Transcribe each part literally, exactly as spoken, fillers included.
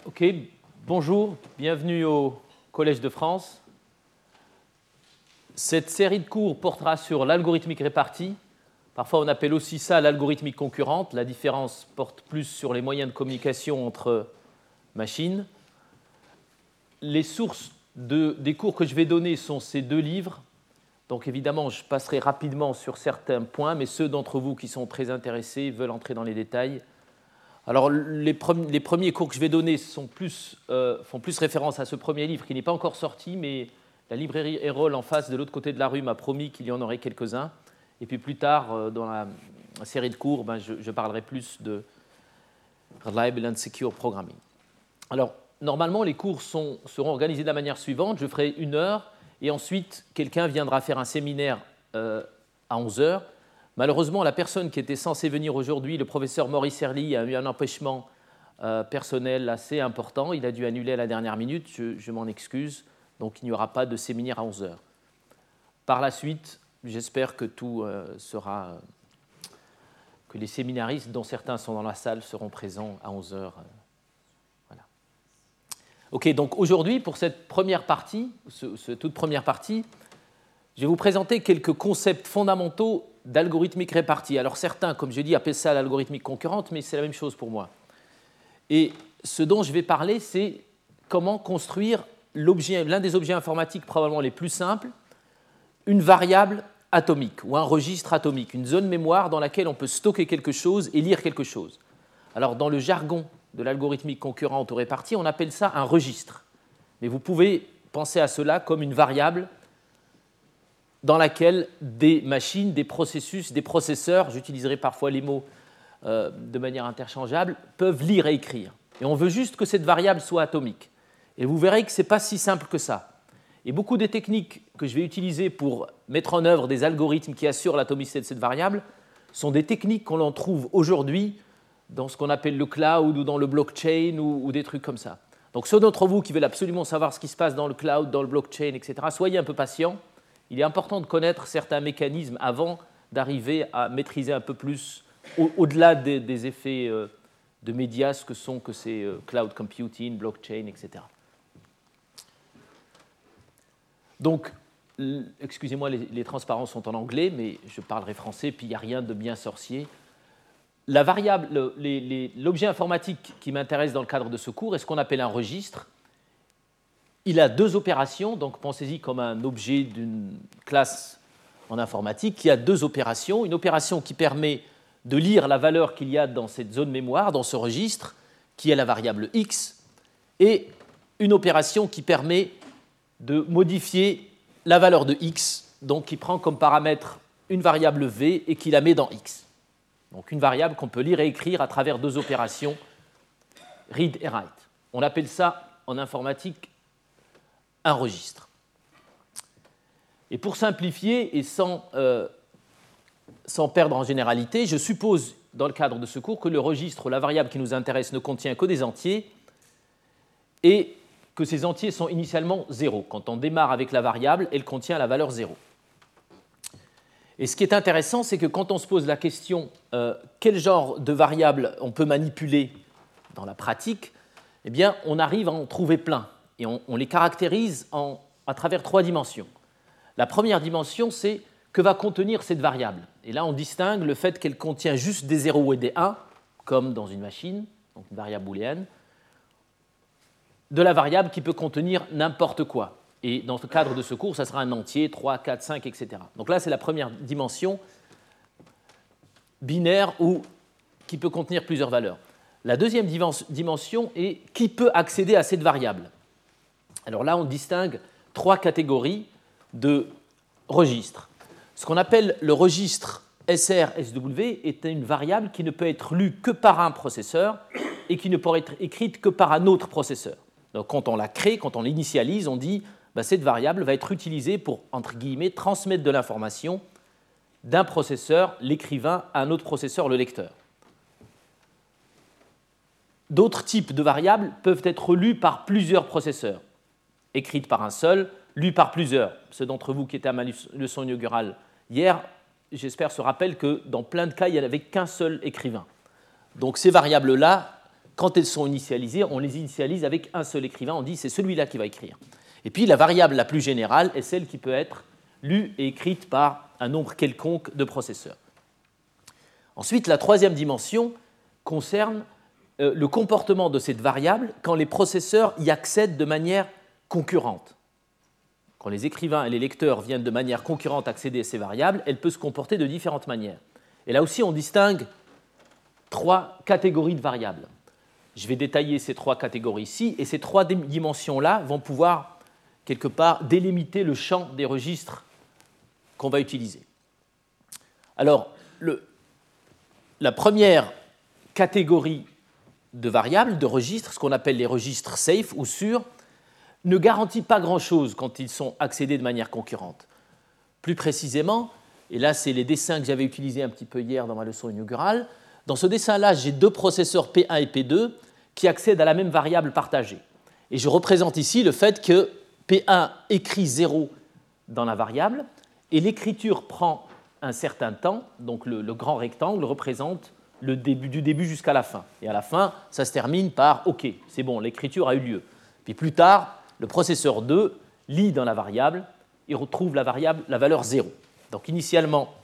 Ok, bonjour, bienvenue au Collège de France. Cette série de cours portera sur l'algorithmique répartie. Parfois, on appelle aussi ça l'algorithmique concurrente. La différence porte plus sur les moyens de communication entre machines. Les sources de, des cours que je vais donner sont ces deux livres. Donc, évidemment, je passerai rapidement sur certains points, mais ceux d'entre vous qui sont très intéressés veulent entrer dans les détails. Alors, les, pre- les premiers cours que je vais donner sont plus, euh, font plus référence à ce premier livre qui n'est pas encore sorti, mais la librairie Erol en face, de l'autre côté de la rue, m'a promis qu'il y en aurait quelques-uns. Et puis plus tard, euh, dans la, la série de cours, ben, je, je parlerai plus de Reliable and Secure Programming. Alors, normalement, les cours sont, seront organisés de la manière suivante. Je ferai une heure, et ensuite, quelqu'un viendra faire un séminaire euh, à onze heures. Malheureusement, la personne qui était censée venir aujourd'hui, le professeur Maurice Herly, a eu un empêchement euh, personnel assez important. Il a dû annuler à la dernière minute, je, je m'en excuse. Donc, il n'y aura pas de séminaire à onze heures. Par la suite, j'espère que tout euh, sera... Euh, que les séminaristes, dont certains sont dans la salle, seront présents à onze heures. Euh, voilà. OK, donc aujourd'hui, pour cette première partie, ce, ce, toute première partie, je vais vous présenter quelques concepts fondamentaux d'algorithmique répartie. Alors certains, comme je dis, appellent ça l'algorithmique concurrente, mais c'est la même chose pour moi. Et ce dont je vais parler, c'est comment construire l'objet, l'un des objets informatiques probablement les plus simples, une variable atomique ou un registre atomique, une zone mémoire dans laquelle on peut stocker quelque chose et lire quelque chose. Alors dans le jargon de l'algorithmique concurrente ou répartie, on appelle ça un registre. Mais vous pouvez penser à cela comme une variable dans laquelle des machines, des processus, des processeurs, j'utiliserai parfois les mots euh, de manière interchangeable, peuvent lire et écrire. Et on veut juste que cette variable soit atomique. Et vous verrez que ce n'est pas si simple que ça. Et beaucoup des techniques que je vais utiliser pour mettre en œuvre des algorithmes qui assurent l'atomicité de cette variable sont des techniques qu'on en trouve aujourd'hui dans ce qu'on appelle le cloud ou dans le blockchain ou, ou des trucs comme ça. Donc ceux d'entre vous qui veulent absolument savoir ce qui se passe dans le cloud, dans le blockchain, et cetera, soyez un peu patients. Il est important de connaître certains mécanismes avant d'arriver à maîtriser un peu plus, au- au-delà des, des effets euh, de médias, ce que sont que ces euh, cloud computing, blockchain, et cetera. Donc, excusez-moi, les, les transparences sont en anglais, mais je parlerai français, puis il n'y a rien de bien sorcier. La variable, le, les, les, l'objet informatique qui m'intéresse dans le cadre de ce cours est ce qu'on appelle un registre. Il a deux opérations, donc pensez-y comme un objet d'une classe en informatique qui a deux opérations. Une opération qui permet de lire la valeur qu'il y a dans cette zone mémoire, dans ce registre, qui est la variable x, et une opération qui permet de modifier la valeur de x, donc qui prend comme paramètre une variable v et qui la met dans x. Donc une variable qu'on peut lire et écrire à travers deux opérations, read et write. On appelle ça en informatique un registre. Et pour simplifier et sans, euh, sans perdre en généralité, je suppose, dans le cadre de ce cours, que le registre, la variable qui nous intéresse, ne contient que des entiers et que ces entiers sont initialement zéro. Quand on démarre avec la variable, elle contient la valeur zéro. Et ce qui est intéressant, c'est que quand on se pose la question euh, quel genre de variable on peut manipuler dans la pratique, eh bien, on arrive à en trouver plein. Et on, on les caractérise en, à travers trois dimensions. La première dimension, c'est que va contenir cette variable. Et là, on distingue le fait qu'elle contient juste des zéros et des un, comme dans une machine, donc une variable booléenne, de la variable qui peut contenir n'importe quoi. Et dans le cadre de ce cours, ça sera un entier, trois, quatre, cinq, et cetera. Donc là, c'est la première dimension binaire ou qui peut contenir plusieurs valeurs. La deuxième dimension est qui peut accéder à cette variable. Alors là, on distingue trois catégories de registres. Ce qu'on appelle le registre S R S W est une variable qui ne peut être lue que par un processeur et qui ne peut être écrite que par un autre processeur. Donc quand on la crée, quand on l'initialise, on dit bah, cette variable va être utilisée pour, entre guillemets, transmettre de l'information d'un processeur, l'écrivain, à un autre processeur, le lecteur. D'autres types de variables peuvent être lues par plusieurs processeurs, écrites par un seul, lues par plusieurs. Ceux d'entre vous qui étaient à ma leçon inaugurale hier, j'espère se rappellent que dans plein de cas, il n'y avait qu'un seul écrivain. Donc ces variables-là quand elles sont initialisées, on les initialise avec un seul écrivain, on dit c'est celui-là qui va écrire. Et puis la variable la plus générale est celle qui peut être lue et écrite par un nombre quelconque de processeurs. Ensuite, la troisième dimension concerne euh, le comportement de cette variable quand les processeurs y accèdent de manière concurrente. Quand les écrivains et les lecteurs viennent de manière concurrente accéder à ces variables, elle peut se comporter de différentes manières. Et là aussi, on distingue trois catégories de variables. Je vais détailler ces trois catégories ici, et ces trois dimensions-là vont pouvoir, quelque part, délimiter le champ des registres qu'on va utiliser. Alors, le, la première catégorie de variables, de registres, ce qu'on appelle les registres safe ou sûrs, ne garantit pas grand-chose quand ils sont accédés de manière concurrente. Plus précisément, et là c'est les dessins que j'avais utilisés un petit peu hier dans ma leçon inaugurale, dans ce dessin-là, j'ai deux processeurs P un et P deux qui accèdent à la même variable partagée. Et je représente ici le fait que P un écrit zéro dans la variable, et l'écriture prend un certain temps, donc le, le grand rectangle représente le début, du début jusqu'à la fin. Et à la fin, ça se termine par « OK, c'est bon, l'écriture a eu lieu ». Puis plus tard, le processeur deux lit dans la variable et retrouve la, variable, la valeur zéro. Donc initialement,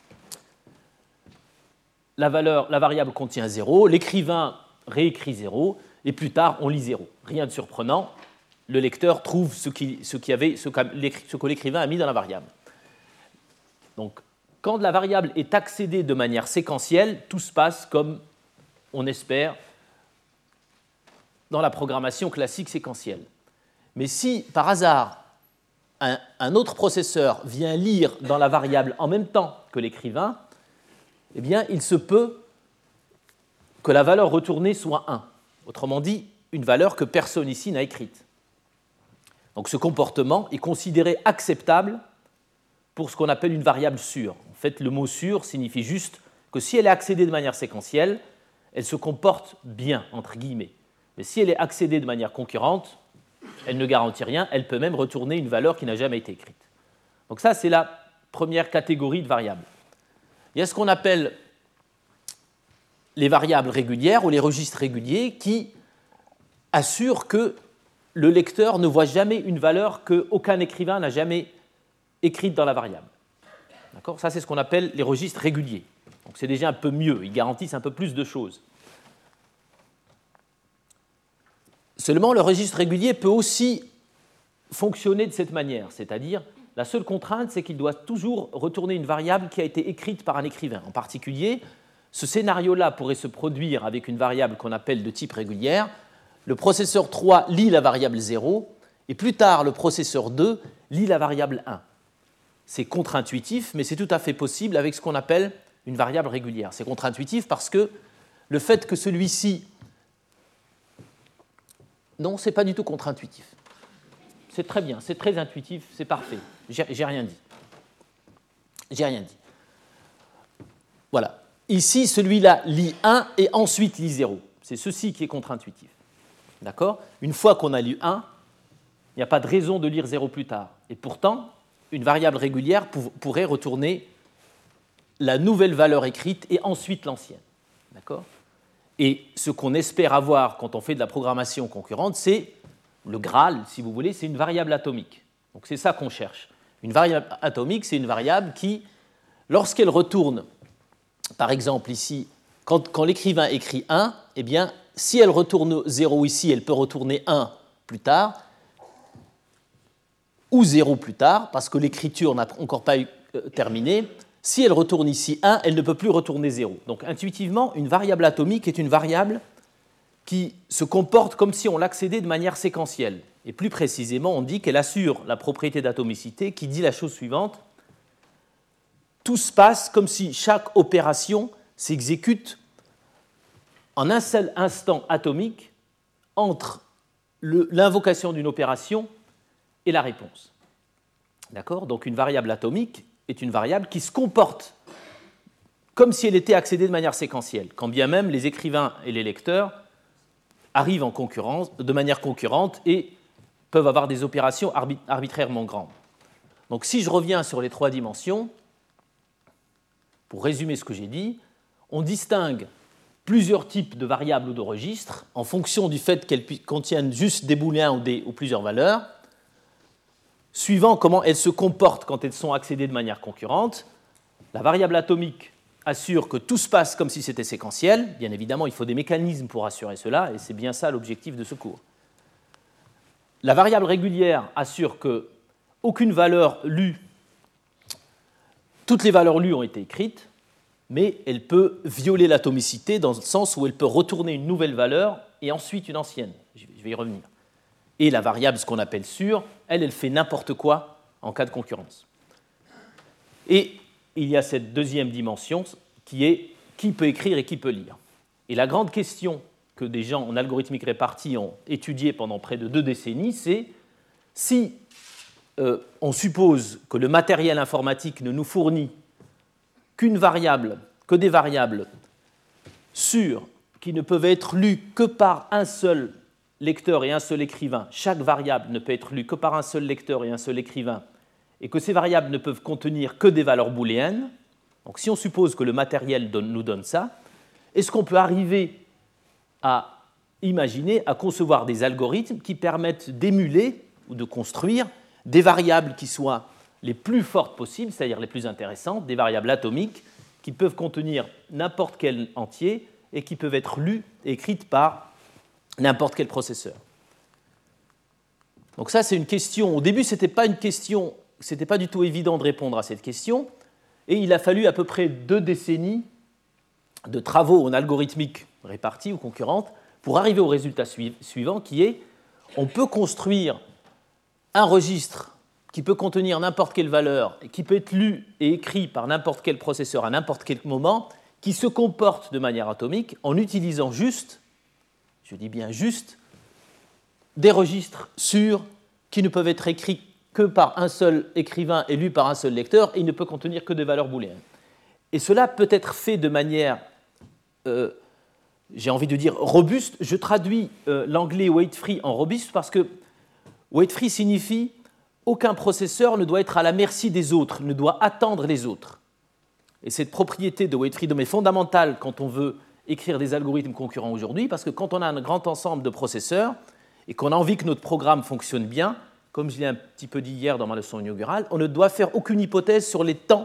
la, valeur, la variable contient zéro, l'écrivain réécrit zéro, et plus tard, on lit zéro. Rien de surprenant, le lecteur trouve ce, qui, ce, qui avait, ce, ce que l'écrivain a mis dans la variable. Donc, quand la variable est accédée de manière séquentielle, tout se passe comme on espère dans la programmation classique séquentielle. Mais si, par hasard, un, un autre processeur vient lire dans la variable en même temps que l'écrivain, eh bien, il se peut que la valeur retournée soit un. Autrement dit, une valeur que personne ici n'a écrite. Donc ce comportement est considéré acceptable pour ce qu'on appelle une variable sûre. En fait, le mot sûr signifie juste que si elle est accédée de manière séquentielle, elle se comporte bien, entre guillemets. Mais si elle est accédée de manière concurrente, elle ne garantit rien, elle peut même retourner une valeur qui n'a jamais été écrite. Donc ça, c'est la première catégorie de variables. Il y a ce qu'on appelle les variables régulières ou les registres réguliers qui assurent que le lecteur ne voit jamais une valeur qu'aucun écrivain n'a jamais écrite dans la variable. D'accord ? Ça, c'est ce qu'on appelle les registres réguliers. Donc c'est déjà un peu mieux, ils garantissent un peu plus de choses. Seulement, le registre régulier peut aussi fonctionner de cette manière, c'est-à-dire la seule contrainte, c'est qu'il doit toujours retourner une variable qui a été écrite par un écrivain. En particulier, ce scénario-là pourrait se produire avec une variable qu'on appelle de type régulière. Le processeur trois lit la variable zéro, et plus tard, le processeur deux lit la variable un. C'est contre-intuitif, mais c'est tout à fait possible avec ce qu'on appelle une variable régulière. C'est contre-intuitif parce que le fait que celui-ci... Non, ce n'est pas du tout contre-intuitif. C'est très bien, c'est très intuitif, c'est parfait. J'ai, j'ai rien dit. J'ai rien dit. Voilà. Ici, celui-là lit un et ensuite lit zéro. C'est ceci qui est contre-intuitif. D'accord ? Une fois qu'on a lu un, il n'y a pas de raison de lire zéro plus tard. Et pourtant, une variable régulière pour, pourrait retourner la nouvelle valeur écrite et ensuite l'ancienne. D'accord ? Et ce qu'on espère avoir quand on fait de la programmation concurrente, c'est le Graal, si vous voulez, c'est une variable atomique. Donc c'est ça qu'on cherche. Une variable atomique, c'est une variable qui, lorsqu'elle retourne, par exemple ici, quand, quand l'écrivain écrit un, eh bien, si elle retourne zéro ici, elle peut retourner un plus tard, ou zéro plus tard, parce que l'écriture n'a encore pas eu, euh, terminé. Si elle retourne ici un, elle ne peut plus retourner zéro. Donc intuitivement, une variable atomique est une variable qui se comporte comme si on l'accédait de manière séquentielle. Et plus précisément, on dit qu'elle assure la propriété d'atomicité qui dit la chose suivante. Tout se passe comme si chaque opération s'exécute en un seul instant atomique entre le, l'invocation d'une opération et la réponse. D'accord ? Donc une variable atomique est une variable qui se comporte comme si elle était accédée de manière séquentielle, quand bien même les écrivains et les lecteurs arrivent en concurrence, de manière concurrente et peuvent avoir des opérations arbitrairement grandes. Donc si je reviens sur les trois dimensions, pour résumer ce que j'ai dit, on distingue plusieurs types de variables ou de registres en fonction du fait qu'elles contiennent juste des booléens ou, des, ou plusieurs valeurs, suivant comment elles se comportent quand elles sont accédées de manière concurrente. La variable atomique assure que tout se passe comme si c'était séquentiel. Bien évidemment, il faut des mécanismes pour assurer cela, et c'est bien ça l'objectif de ce cours. La variable régulière assure qu'aucune valeur lue, toutes les valeurs lues ont été écrites, mais elle peut violer l'atomicité dans le sens où elle peut retourner une nouvelle valeur et ensuite une ancienne. Je vais y revenir. Et la variable, ce qu'on appelle sûre, elle, elle fait n'importe quoi en cas de concurrence. Et il y a cette deuxième dimension qui est qui peut écrire et qui peut lire. Et la grande question que des gens en algorithmique répartie ont étudiée pendant près de deux décennies, c'est si euh, on suppose que le matériel informatique ne nous fournit qu'une variable, que des variables sûres qui ne peuvent être lues que par un seul lecteur et un seul écrivain, chaque variable ne peut être lue que par un seul lecteur et un seul écrivain, et que ces variables ne peuvent contenir que des valeurs booléennes, donc si on suppose que le matériel donne, nous donne ça, est-ce qu'on peut arriver à imaginer, à concevoir des algorithmes qui permettent d'émuler ou de construire des variables qui soient les plus fortes possibles, c'est-à-dire les plus intéressantes, des variables atomiques qui peuvent contenir n'importe quel entier et qui peuvent être lues et écrites par n'importe quel processeur. Donc ça, c'est une question. Au début, ce n'était pas une question, ce n'était pas du tout évident de répondre à cette question, et il a fallu à peu près deux décennies de travaux en algorithmique répartie ou concurrente pour arriver au résultat suivant, qui est on peut construire un registre qui peut contenir n'importe quelle valeur, et qui peut être lu et écrit par n'importe quel processeur à n'importe quel moment, qui se comporte de manière atomique en utilisant juste, je dis bien juste, des registres sûrs qui ne peuvent être écrits que par un seul écrivain et lus par un seul lecteur, et il ne peut contenir que des valeurs booléennes. Et cela peut être fait de manière, euh, j'ai envie de dire, robuste. Je traduis euh, l'anglais weight-free en robuste parce que weight-free signifie aucun processeur ne doit être à la merci des autres, ne doit attendre les autres. Et cette propriété de weight freedom est fondamentale quand on veut écrire des algorithmes concurrents aujourd'hui, parce que quand on a un grand ensemble de processeurs et qu'on a envie que notre programme fonctionne bien, comme je l'ai un petit peu dit hier dans ma leçon inaugurale, on ne doit faire aucune hypothèse sur les temps,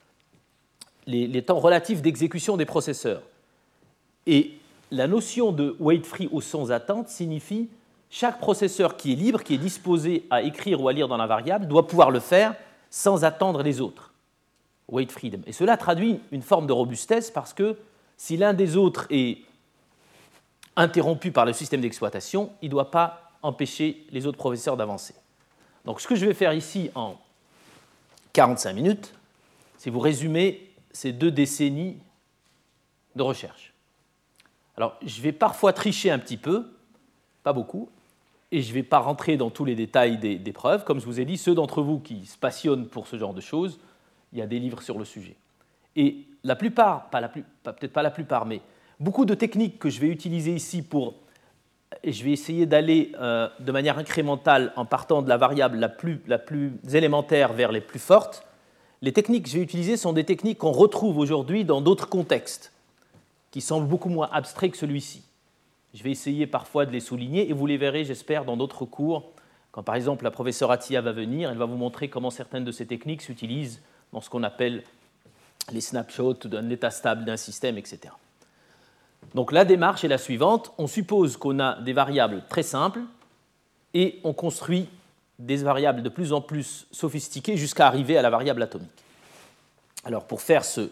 les, les temps relatifs d'exécution des processeurs. Et la notion de weight free ou sans attente signifie chaque processeur qui est libre, qui est disposé à écrire ou à lire dans la variable, doit pouvoir le faire sans attendre les autres. Weight freedom. Et cela traduit une forme de robustesse parce que si l'un des autres est interrompu par le système d'exploitation, il ne doit pas empêcher les autres processeurs d'avancer. Donc ce que je vais faire ici en quarante-cinq minutes, c'est vous résumer ces deux décennies de recherche. Alors je vais parfois tricher un petit peu, pas beaucoup, et je ne vais pas rentrer dans tous les détails des, des preuves. Comme je vous ai dit, ceux d'entre vous qui se passionnent pour ce genre de choses, il y a des livres sur le sujet. Et la plupart, pas la plus, pas, peut-être pas la plupart, mais beaucoup de techniques que je vais utiliser ici pour, et je vais essayer d'aller euh, de manière incrémentale en partant de la variable la plus, la plus élémentaire vers les plus fortes, les techniques que je vais utiliser sont des techniques qu'on retrouve aujourd'hui dans d'autres contextes, qui semblent beaucoup moins abstraits que celui-ci. Je vais essayer parfois de les souligner et vous les verrez, j'espère, dans d'autres cours. Quand par exemple la professeure Attia va venir, elle va vous montrer comment certaines de ces techniques s'utilisent dans ce qu'on appelle les snapshots d'un état stable d'un système, et cetera. Donc la démarche est la suivante. On suppose qu'on a des variables très simples et on construit des variables de plus en plus sophistiquées jusqu'à arriver à la variable atomique. Alors pour faire ce,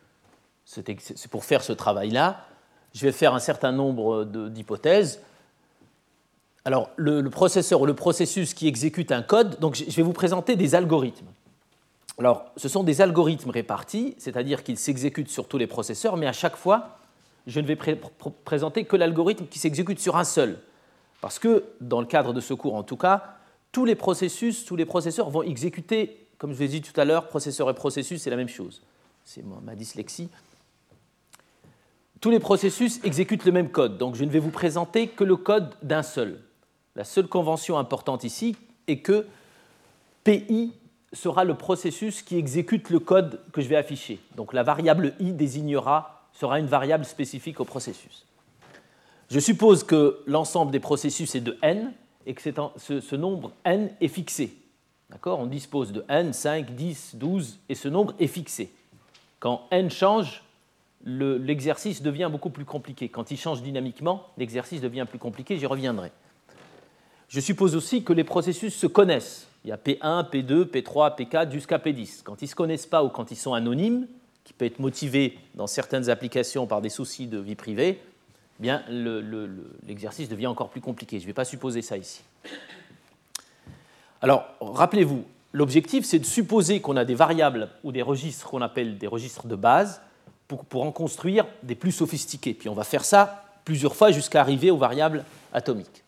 pour faire ce travail-là, je vais faire un certain nombre de, d'hypothèses. Alors, le, le processeur ou le processus qui exécute un code, donc je vais vous présenter des algorithmes. Alors, ce sont des algorithmes répartis, c'est-à-dire qu'ils s'exécutent sur tous les processeurs, mais à chaque fois, je ne vais pré- pr- présenter que l'algorithme qui s'exécute sur un seul. Parce que, dans le cadre de ce cours en tout cas, tous les processus, tous les processeurs vont exécuter, comme je vous ai dit tout à l'heure, processeur et processus, c'est la même chose. C'est ma dyslexie. Tous les processus exécutent le même code, donc je ne vais vous présenter que le code d'un seul. La seule convention importante ici est que P I sera le processus qui exécute le code que je vais afficher. Donc la variable I désignera sera une variable spécifique au processus. Je suppose que l'ensemble des processus est de n et que c'est en, ce, ce nombre n est fixé. D'accord ? On dispose de n, cinq, dix, douze et ce nombre est fixé. Quand n change, le, l'exercice devient beaucoup plus compliqué. Quand il change dynamiquement, l'exercice devient plus compliqué, j'y reviendrai. Je suppose aussi que les processus se connaissent. Il y a P un, P deux, P trois, P quatre jusqu'à P dix. Quand ils ne se connaissent pas ou quand ils sont anonymes, qui peut être motivé dans certaines applications par des soucis de vie privée, eh bien, le, le, le, l'exercice devient encore plus compliqué. Je ne vais pas supposer ça ici. Alors, rappelez-vous, l'objectif, c'est de supposer qu'on a des variables ou des registres qu'on appelle des registres de base pour, pour en construire des plus sophistiqués. Puis on va faire ça plusieurs fois jusqu'à arriver aux variables atomiques.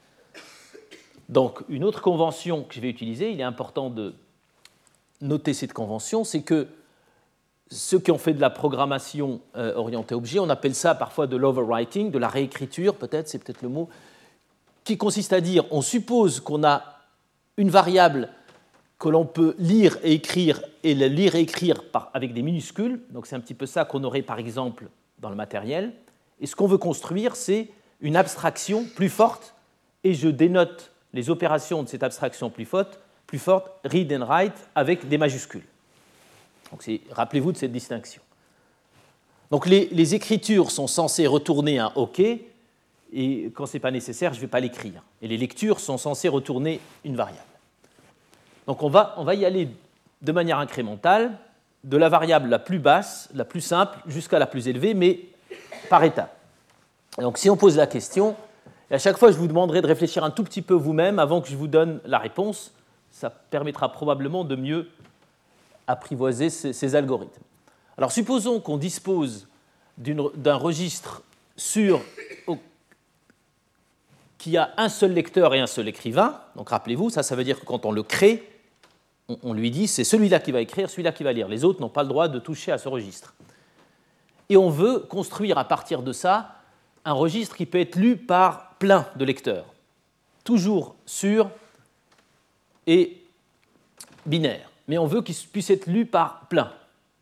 Donc, une autre convention que je vais utiliser, il est important de noter cette convention, c'est que ceux qui ont fait de la programmation euh, orientée objet, on appelle ça parfois de l'overwriting, de la réécriture, peut-être, c'est peut-être le mot, qui consiste à dire, on suppose qu'on a une variable que l'on peut lire et écrire, et la lire et écrire par, avec des minuscules, donc c'est un petit peu ça qu'on aurait par exemple dans le matériel, et ce qu'on veut construire, c'est une abstraction plus forte, et je dénote les opérations de cette abstraction plus forte, plus forte, read and write, avec des majuscules. Donc c'est, rappelez-vous de cette distinction. Donc les, les écritures sont censées retourner un OK, et quand ce n'est pas nécessaire, je ne vais pas l'écrire. Et les lectures sont censées retourner une variable. Donc on va, on va y aller de manière incrémentale, de la variable la plus basse, la plus simple, jusqu'à la plus élevée, mais par étapes. Donc si on pose la question, et à chaque fois je vous demanderai de réfléchir un tout petit peu vous-même avant que je vous donne la réponse, ça permettra probablement de mieux apprivoiser ces, ces algorithmes. Alors supposons qu'on dispose d'une, d'un registre sur, au, qui a un seul lecteur et un seul écrivain. Donc rappelez-vous, ça, ça veut dire que quand on le crée, on, on lui dit c'est celui-là qui va écrire, celui-là qui va lire. Les autres n'ont pas le droit de toucher à ce registre. Et on veut construire à partir de ça un registre qui peut être lu par plein de lecteurs, toujours sûr et binaire. Mais on veut qu'il puisse être lu par plein.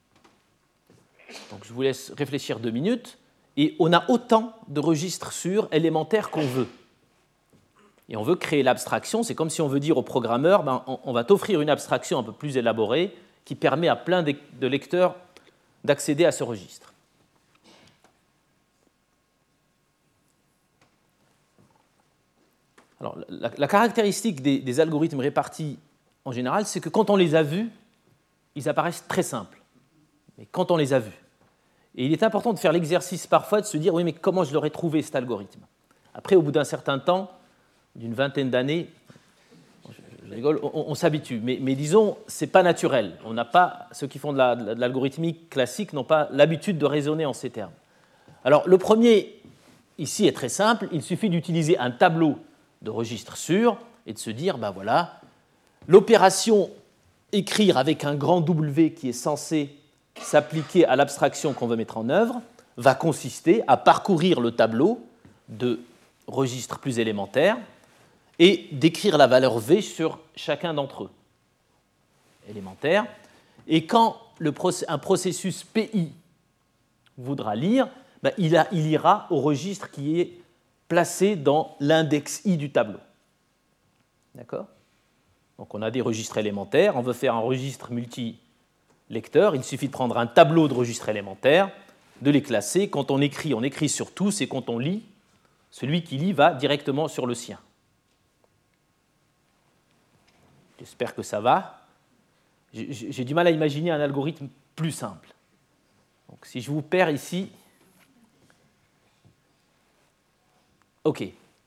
Donc je vous laisse réfléchir deux minutes. Et on a autant de registres sûrs élémentaires qu'on veut. Et on veut créer l'abstraction. C'est comme si on veut dire au programmeur, ben, on, on va t'offrir une abstraction un peu plus élaborée qui permet à plein de lecteurs d'accéder à ce registre. Alors, la, la caractéristique des, des algorithmes répartis en général, c'est que quand on les a vus, ils apparaissent très simples. Mais quand on les a vus. Et il est important de faire l'exercice parfois de se dire, oui, mais comment je l'aurais trouvé cet algorithme ? Après, au bout d'un certain temps, d'une vingtaine d'années, je rigole, on, on s'habitue. Mais, mais disons, ce n'est pas naturel. On n'a pas, ceux qui font de, la, de l'algorithmique classique n'ont pas l'habitude de raisonner en ces termes. Alors, le premier, ici, est très simple. Il suffit d'utiliser un tableau de registres sûrs et de se dire, ben voilà, l'opération écrire avec un grand W qui est censé s'appliquer à l'abstraction qu'on veut mettre en œuvre va consister à parcourir le tableau de registres plus élémentaires et d'écrire la valeur V sur chacun d'entre eux, élémentaire. Et quand le process, un processus P I voudra lire, ben il, a, il ira au registre qui est placé dans l'index I du tableau. D'accord ? Donc on a des registres élémentaires, on veut faire un registre multi-lecteur, il suffit de prendre un tableau de registres élémentaires, de les classer. Quand on écrit, on écrit sur tous, et quand on lit, celui qui lit va directement sur le sien. J'espère que ça va. J'ai du mal à imaginer un algorithme plus simple. Donc si je vous perds ici... OK.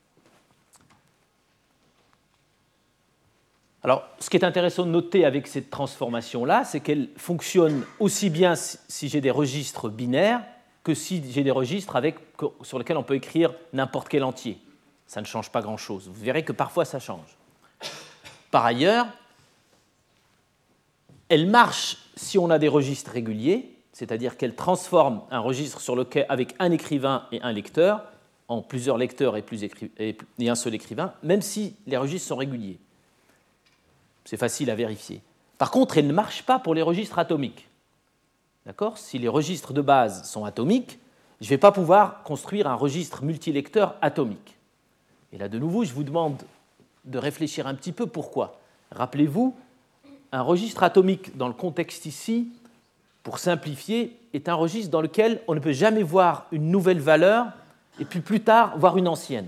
Alors, ce qui est intéressant de noter avec cette transformation-là, c'est qu'elle fonctionne aussi bien si j'ai des registres binaires que si j'ai des registres avec, sur lesquels on peut écrire n'importe quel entier. Ça ne change pas grand-chose. Vous verrez que parfois, ça change. Par ailleurs, elle marche si on a des registres réguliers, c'est-à-dire qu'elle transforme un registre sur lequel, avec un écrivain et un lecteur en plusieurs lecteurs et, plus écri- et, et un seul écrivain, même si les registres sont réguliers. C'est facile à vérifier. Par contre, elle ne marche pas pour les registres atomiques. D'accord ? Si les registres de base sont atomiques, je ne vais pas pouvoir construire un registre multilecteur atomique. Et là, de nouveau, je vous demande de réfléchir un petit peu pourquoi. Rappelez-vous, un registre atomique dans le contexte ici, pour simplifier, est un registre dans lequel on ne peut jamais voir une nouvelle valeur et puis plus tard voir une ancienne.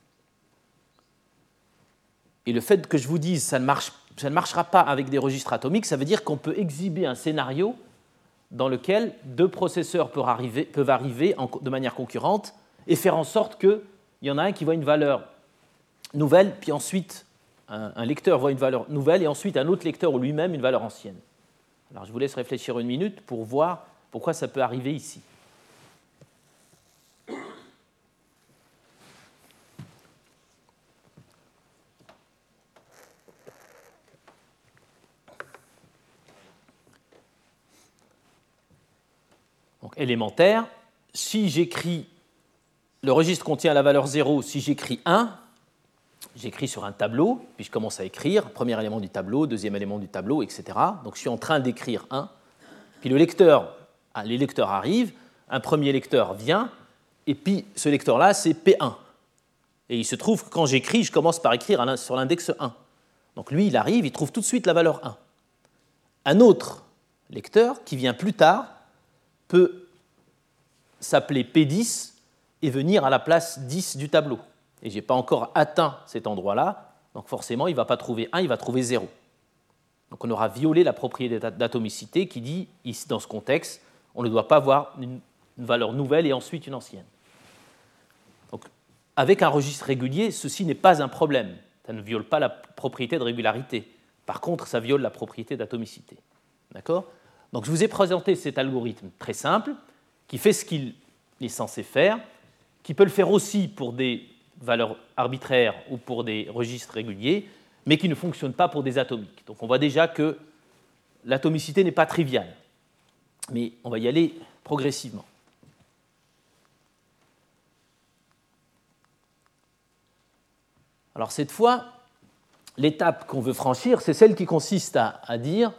Et le fait que je vous dise ça ne, marche, ça ne marchera pas avec des registres atomiques, ça veut dire qu'on peut exhiber un scénario dans lequel deux processeurs peuvent arriver, peuvent arriver en, de manière concurrente et faire en sorte qu'il y en a un qui voit une valeur nouvelle, puis ensuite un, un lecteur voit une valeur nouvelle et ensuite un autre lecteur ou lui-même une valeur ancienne. Alors je vous laisse réfléchir une minute pour voir pourquoi ça peut arriver ici. Donc, élémentaire, si j'écris, le registre contient la valeur zéro, si j'écris un, j'écris sur un tableau, puis je commence à écrire, premier élément du tableau, deuxième élément du tableau, et cetera. Donc je suis en train d'écrire un, puis le lecteur, les lecteurs arrivent, un premier lecteur vient, et puis ce lecteur-là, c'est P un. Et il se trouve que quand j'écris, je commence par écrire sur l'index un. Donc lui, il arrive, il trouve tout de suite la valeur un. Un autre lecteur, qui vient plus tard, peut s'appeler P dix et venir à la place dix du tableau. Et je n'ai pas encore atteint cet endroit-là, donc forcément, il ne va pas trouver un, il va trouver zéro. Donc on aura violé la propriété d'atomicité qui dit, ici, dans ce contexte, on ne doit pas avoir une, une valeur nouvelle et ensuite une ancienne. Donc, avec un registre régulier, ceci n'est pas un problème. Ça ne viole pas la propriété de régularité. Par contre, ça viole la propriété d'atomicité. D'accord ? Donc je vous ai présenté cet algorithme très simple, qui fait ce qu'il est censé faire, qui peut le faire aussi pour des valeurs arbitraires ou pour des registres réguliers, mais qui ne fonctionne pas pour des atomiques. Donc on voit déjà que l'atomicité n'est pas triviale, mais on va y aller progressivement. Alors cette fois, l'étape qu'on veut franchir, c'est celle qui consiste à, à dire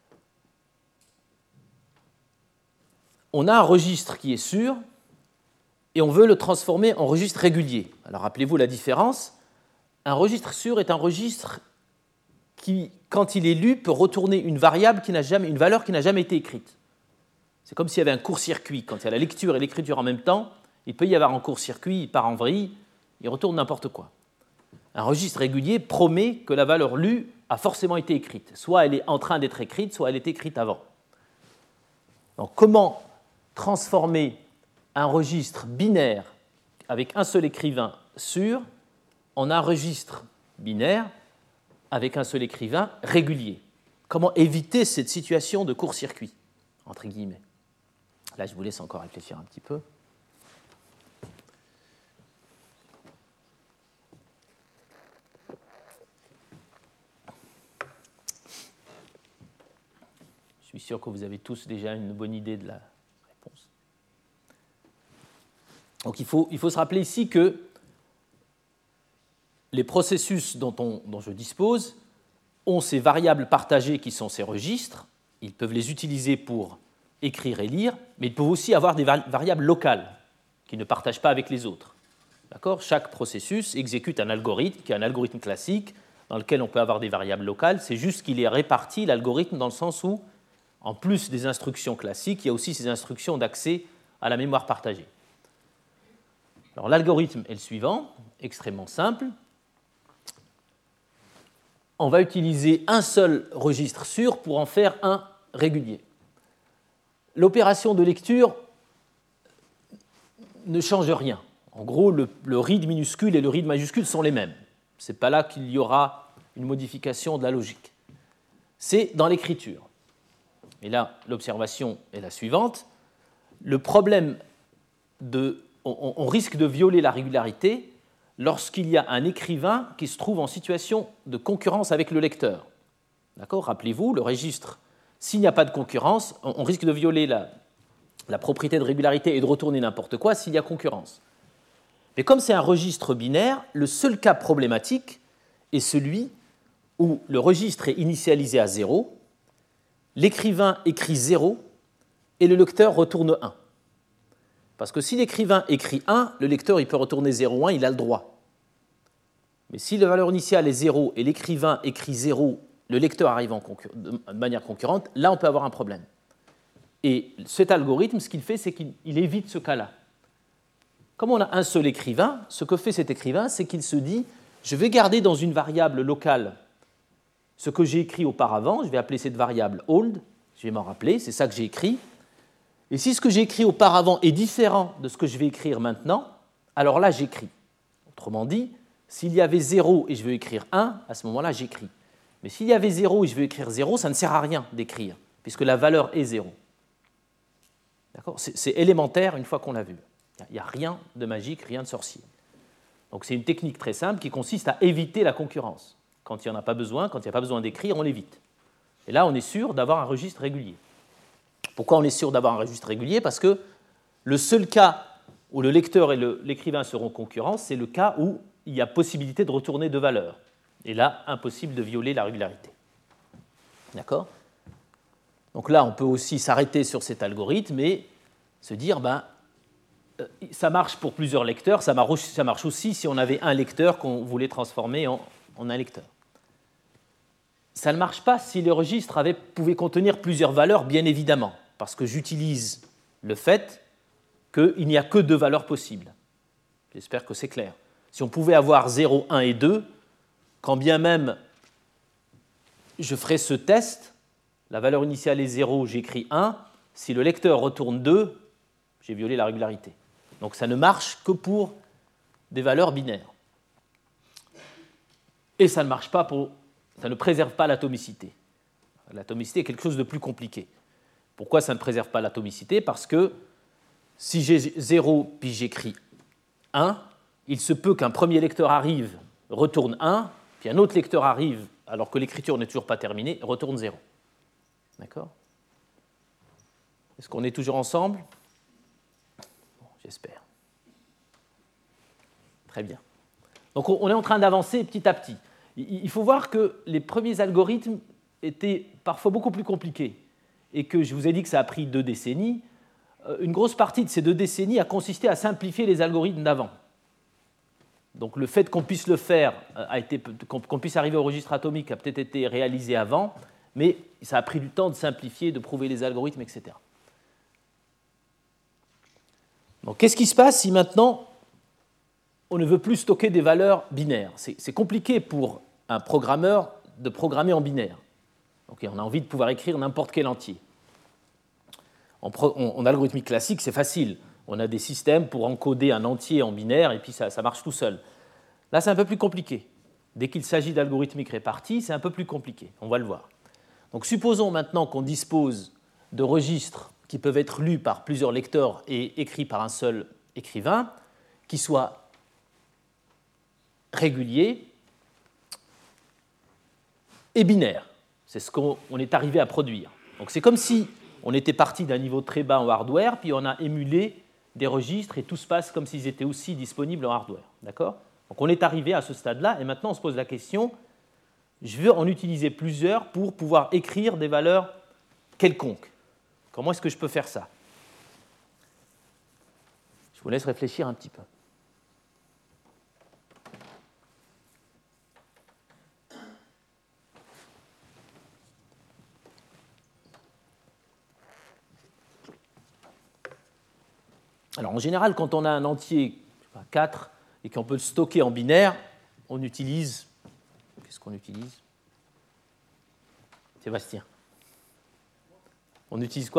on a un registre qui est sûr et on veut le transformer en registre régulier. Alors rappelez-vous la différence. Un registre sûr est un registre qui, quand il est lu, peut retourner une variable qui n'a jamais, une valeur qui n'a jamais été écrite. C'est comme s'il y avait un court-circuit. Quand il y a la lecture et l'écriture en même temps, il peut y avoir un court-circuit, il part en vrille, il retourne n'importe quoi. Un registre régulier promet que la valeur lue a forcément été écrite. Soit elle est en train d'être écrite, soit elle est écrite avant. Donc comment transformer un registre binaire avec un seul écrivain sûr en un registre binaire avec un seul écrivain régulier? Comment éviter cette situation de court-circuit, entre guillemets? Là, je vous laisse encore réfléchir un petit peu. Je suis sûr que vous avez tous déjà une bonne idée de la réponse. Donc il faut, il faut se rappeler ici que les processus dont, on, dont je dispose ont ces variables partagées qui sont ces registres. Ils peuvent les utiliser pour écrire et lire, mais ils peuvent aussi avoir des variables locales qu'ils ne partagent pas avec les autres. D'accord ? Chaque processus exécute un algorithme qui est un algorithme classique dans lequel on peut avoir des variables locales. C'est juste qu'il est réparti, l'algorithme, dans le sens où, en plus des instructions classiques, il y a aussi ces instructions d'accès à la mémoire partagée. Alors, l'algorithme est le suivant, extrêmement simple. On va utiliser un seul registre sûr pour en faire un régulier. L'opération de lecture ne change rien. En gros, le, le read minuscule et le read majuscule sont les mêmes. Ce n'est pas là qu'il y aura une modification de la logique. C'est dans l'écriture. Et là, l'observation est la suivante. Le problème de... On, on risque de violer la régularité lorsqu'il y a un écrivain qui se trouve en situation de concurrence avec le lecteur. D'accord ? Rappelez-vous, le registre, s'il n'y a pas de concurrence, on, on risque de violer la, la propriété de régularité et de retourner n'importe quoi s'il y a concurrence. Mais comme c'est un registre binaire, le seul cas problématique est celui où le registre est initialisé à zéro, l'écrivain écrit zéro et le lecteur retourne un. Parce que si l'écrivain écrit un, le lecteur il peut retourner zéro, un, il a le droit. Mais si la valeur initiale est zéro et l'écrivain écrit zéro, le lecteur arrive en concur- de manière concurrente, là on peut avoir un problème. Et cet algorithme, ce qu'il fait, c'est qu'il évite ce cas-là. Comme on a un seul écrivain, ce que fait cet écrivain, c'est qu'il se dit, je vais garder dans une variable locale ce que j'ai écrit auparavant, je vais appeler cette variable old, je vais m'en rappeler, c'est ça que j'ai écrit. Et si ce que j'ai écrit auparavant est différent de ce que je vais écrire maintenant, alors là, j'écris. Autrement dit, s'il y avait zéro et je veux écrire un, à ce moment-là, j'écris. Mais s'il y avait zéro et je veux écrire zéro, ça ne sert à rien d'écrire, puisque la valeur est zéro. D'accord ? C'est, c'est élémentaire une fois qu'on l'a vu. Il n'y a rien de magique, rien de sorcier. Donc c'est une technique très simple qui consiste à éviter la concurrence. Quand il n'y en a pas besoin, quand il n'y a pas besoin d'écrire, on l'évite. Et là, on est sûr d'avoir un registre régulier. Pourquoi on est sûr d'avoir un registre régulier ? Parce que le seul cas où le lecteur et le, l'écrivain seront concurrents, c'est le cas où il y a possibilité de retourner deux valeurs. Et là, impossible de violer la régularité. D'accord ? Donc là, on peut aussi s'arrêter sur cet algorithme et se dire, ben, ça marche pour plusieurs lecteurs, ça marche, ça marche aussi si on avait un lecteur qu'on voulait transformer en, en un lecteur. Ça ne marche pas si le registre avait, pouvait contenir plusieurs valeurs, bien évidemment, parce que j'utilise le fait qu'il n'y a que deux valeurs possibles. J'espère que c'est clair. Si on pouvait avoir zéro, un et deux, quand bien même je ferais ce test, la valeur initiale est zéro, j'écris un, si le lecteur retourne deux, j'ai violé la régularité. Donc ça ne marche que pour des valeurs binaires. Et ça ne marche pas pour, ça ne préserve pas l'atomicité. L'atomicité est quelque chose de plus compliqué. Pourquoi ça ne préserve pas l'atomicité ? Parce que si j'ai zéro puis j'écris un, il se peut qu'un premier lecteur arrive, retourne un, puis un autre lecteur arrive, alors que l'écriture n'est toujours pas terminée, retourne zéro. D'accord ? Est-ce qu'on est toujours ensemble ? Bon, j'espère. Très bien. Donc on est en train d'avancer petit à petit. Il faut voir que les premiers algorithmes étaient parfois beaucoup plus compliqués et que je vous ai dit que ça a pris deux décennies. Une grosse partie de ces deux décennies a consisté à simplifier les algorithmes d'avant. Donc le fait qu'on puisse le faire, a été, qu'on puisse arriver au registre atomique a peut-être été réalisé avant, mais ça a pris du temps de simplifier, de prouver les algorithmes, et cetera. Donc qu'est-ce qui se passe si maintenant on ne veut plus stocker des valeurs binaires ? C'est, c'est compliqué pour un programmeur de programmer en binaire. Okay, on a envie de pouvoir écrire n'importe quel entier. En, pro, en, en algorithmique classique, c'est facile. On a des systèmes pour encoder un entier en binaire et puis ça, ça marche tout seul. Là, c'est un peu plus compliqué. Dès qu'il s'agit d'algorithmique répartie, c'est un peu plus compliqué. On va le voir. Donc, supposons maintenant qu'on dispose de registres qui peuvent être lus par plusieurs lecteurs et écrits par un seul écrivain, qui soient réguliers et binaires. C'est ce qu'on est arrivé à produire. Donc, c'est comme si on était parti d'un niveau très bas en hardware, puis on a émulé des registres et tout se passe comme s'ils étaient aussi disponibles en hardware. D'accord ? Donc on est arrivé à ce stade-là et maintenant on se pose la question, je veux en utiliser plusieurs pour pouvoir écrire des valeurs quelconques. Comment est-ce que je peux faire ça ? Je vous laisse réfléchir un petit peu. Alors en général, quand on a un entier je sais pas, quatre et qu'on peut le stocker en binaire, on utilise... Qu'est-ce qu'on utilise ? Sébastien. On utilise quoi ?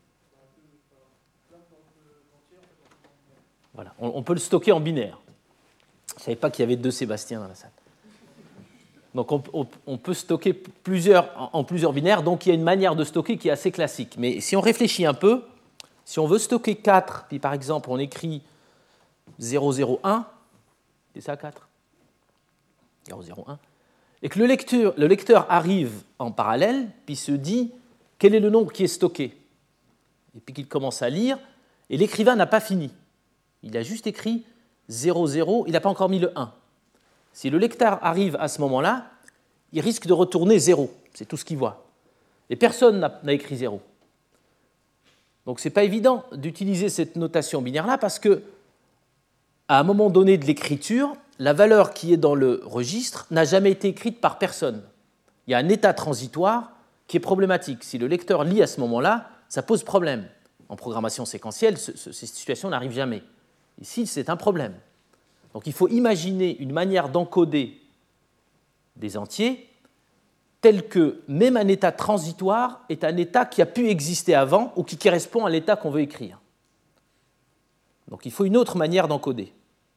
Voilà, on, on peut le stocker en binaire. Je ne savais pas qu'il y avait deux Sébastien dans la salle. Donc on, on, on peut stocker plusieurs, en, en plusieurs binaires, donc il y a une manière de stocker qui est assez classique. Mais si on réfléchit un peu, si on veut stocker quatre, puis par exemple on écrit zéro zéro un, c'est ça quatre ? zéro zéro un, et que le lecteur, le lecteur arrive en parallèle, puis se dit quel est le nombre qui est stocké. Et puis qu'il commence à lire, et l'écrivain n'a pas fini. Il a juste écrit zéro zéro, il n'a pas encore mis le un. Si le lecteur arrive à ce moment-là, il risque de retourner zéro, c'est tout ce qu'il voit. Et personne n'a, n'a écrit zéro. Donc ce n'est pas évident d'utiliser cette notation binaire-là parce que, à un moment donné de l'écriture, la valeur qui est dans le registre n'a jamais été écrite par personne. Il y a un état transitoire qui est problématique. Si le lecteur lit à ce moment-là, ça pose problème. En programmation séquentielle, ce, ce, ces situations n'arrivent jamais. Ici, c'est un problème. Donc il faut imaginer une manière d'encoder des entiers tel que même un état transitoire est un état qui a pu exister avant ou qui correspond à l'état qu'on veut écrire. Donc il faut une autre manière d'encoder.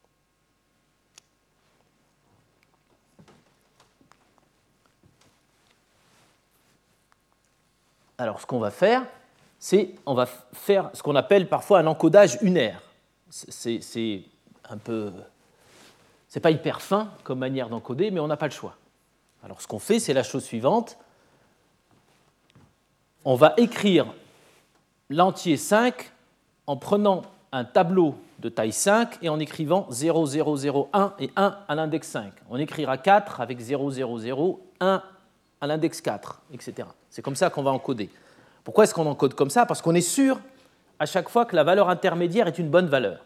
Alors ce qu'on va faire, c'est on va faire ce qu'on appelle parfois un encodage unaire. C'est, c'est un peu, c'est pas hyper fin comme manière d'encoder, mais on n'a pas le choix. Alors ce qu'on fait, c'est la chose suivante. On va écrire l'entier cinq en prenant un tableau de taille cinq et en écrivant zéro, zéro, zéro, un et un à l'index cinq. On écrira quatre avec zéro, zéro, zéro, un à l'index quatre, et cetera. C'est comme ça qu'on va encoder. Pourquoi est-ce qu'on encode comme ça? Parce qu'on est sûr à chaque fois que la valeur intermédiaire est une bonne valeur.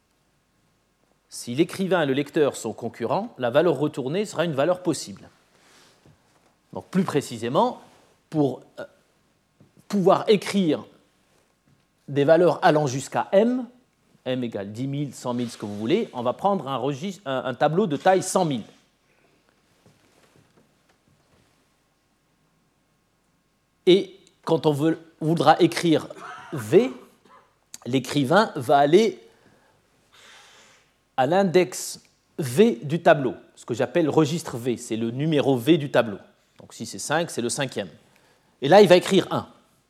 Si l'écrivain et le lecteur sont concurrents, la valeur retournée sera une valeur possible. Donc plus précisément, pour pouvoir écrire des valeurs allant jusqu'à m, m égale dix mille, cent mille, ce que vous voulez, on va prendre un, registre, un, un tableau de taille cent mille. Et quand on veut, voudra écrire V, l'écrivain va aller à l'index V du tableau, ce que j'appelle registre V, c'est le numéro V du tableau. Donc si c'est cinq, c'est le cinquième. Et là, il va écrire un.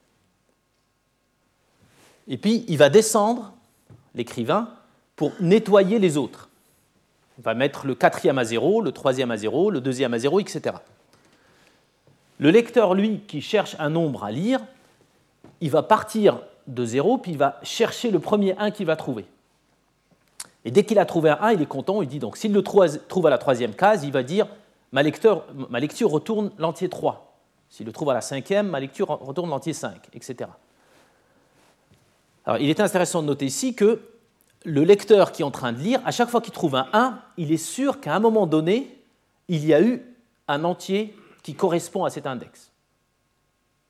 Et puis, il va descendre, l'écrivain, pour nettoyer les autres. Il va mettre le quatrième à zéro, le troisième à zéro, le deuxième à zéro, et cetera. Le lecteur, lui, qui cherche un nombre à lire, il va partir de zéro, puis il va chercher le premier un qu'il va trouver. Et dès qu'il a trouvé un un, il est content, il dit donc, s'il le trouve à la troisième case, il va dire ma, lecteur, ma lecture retourne l'entier trois. S'il le trouve à la cinquième, ma lecture retourne l'entier cinq, et cetera. Alors, il est intéressant de noter ici que le lecteur qui est en train de lire, à chaque fois qu'il trouve un un, il est sûr qu'à un moment donné, il y a eu un entier qui correspond à cet index. D'accord ?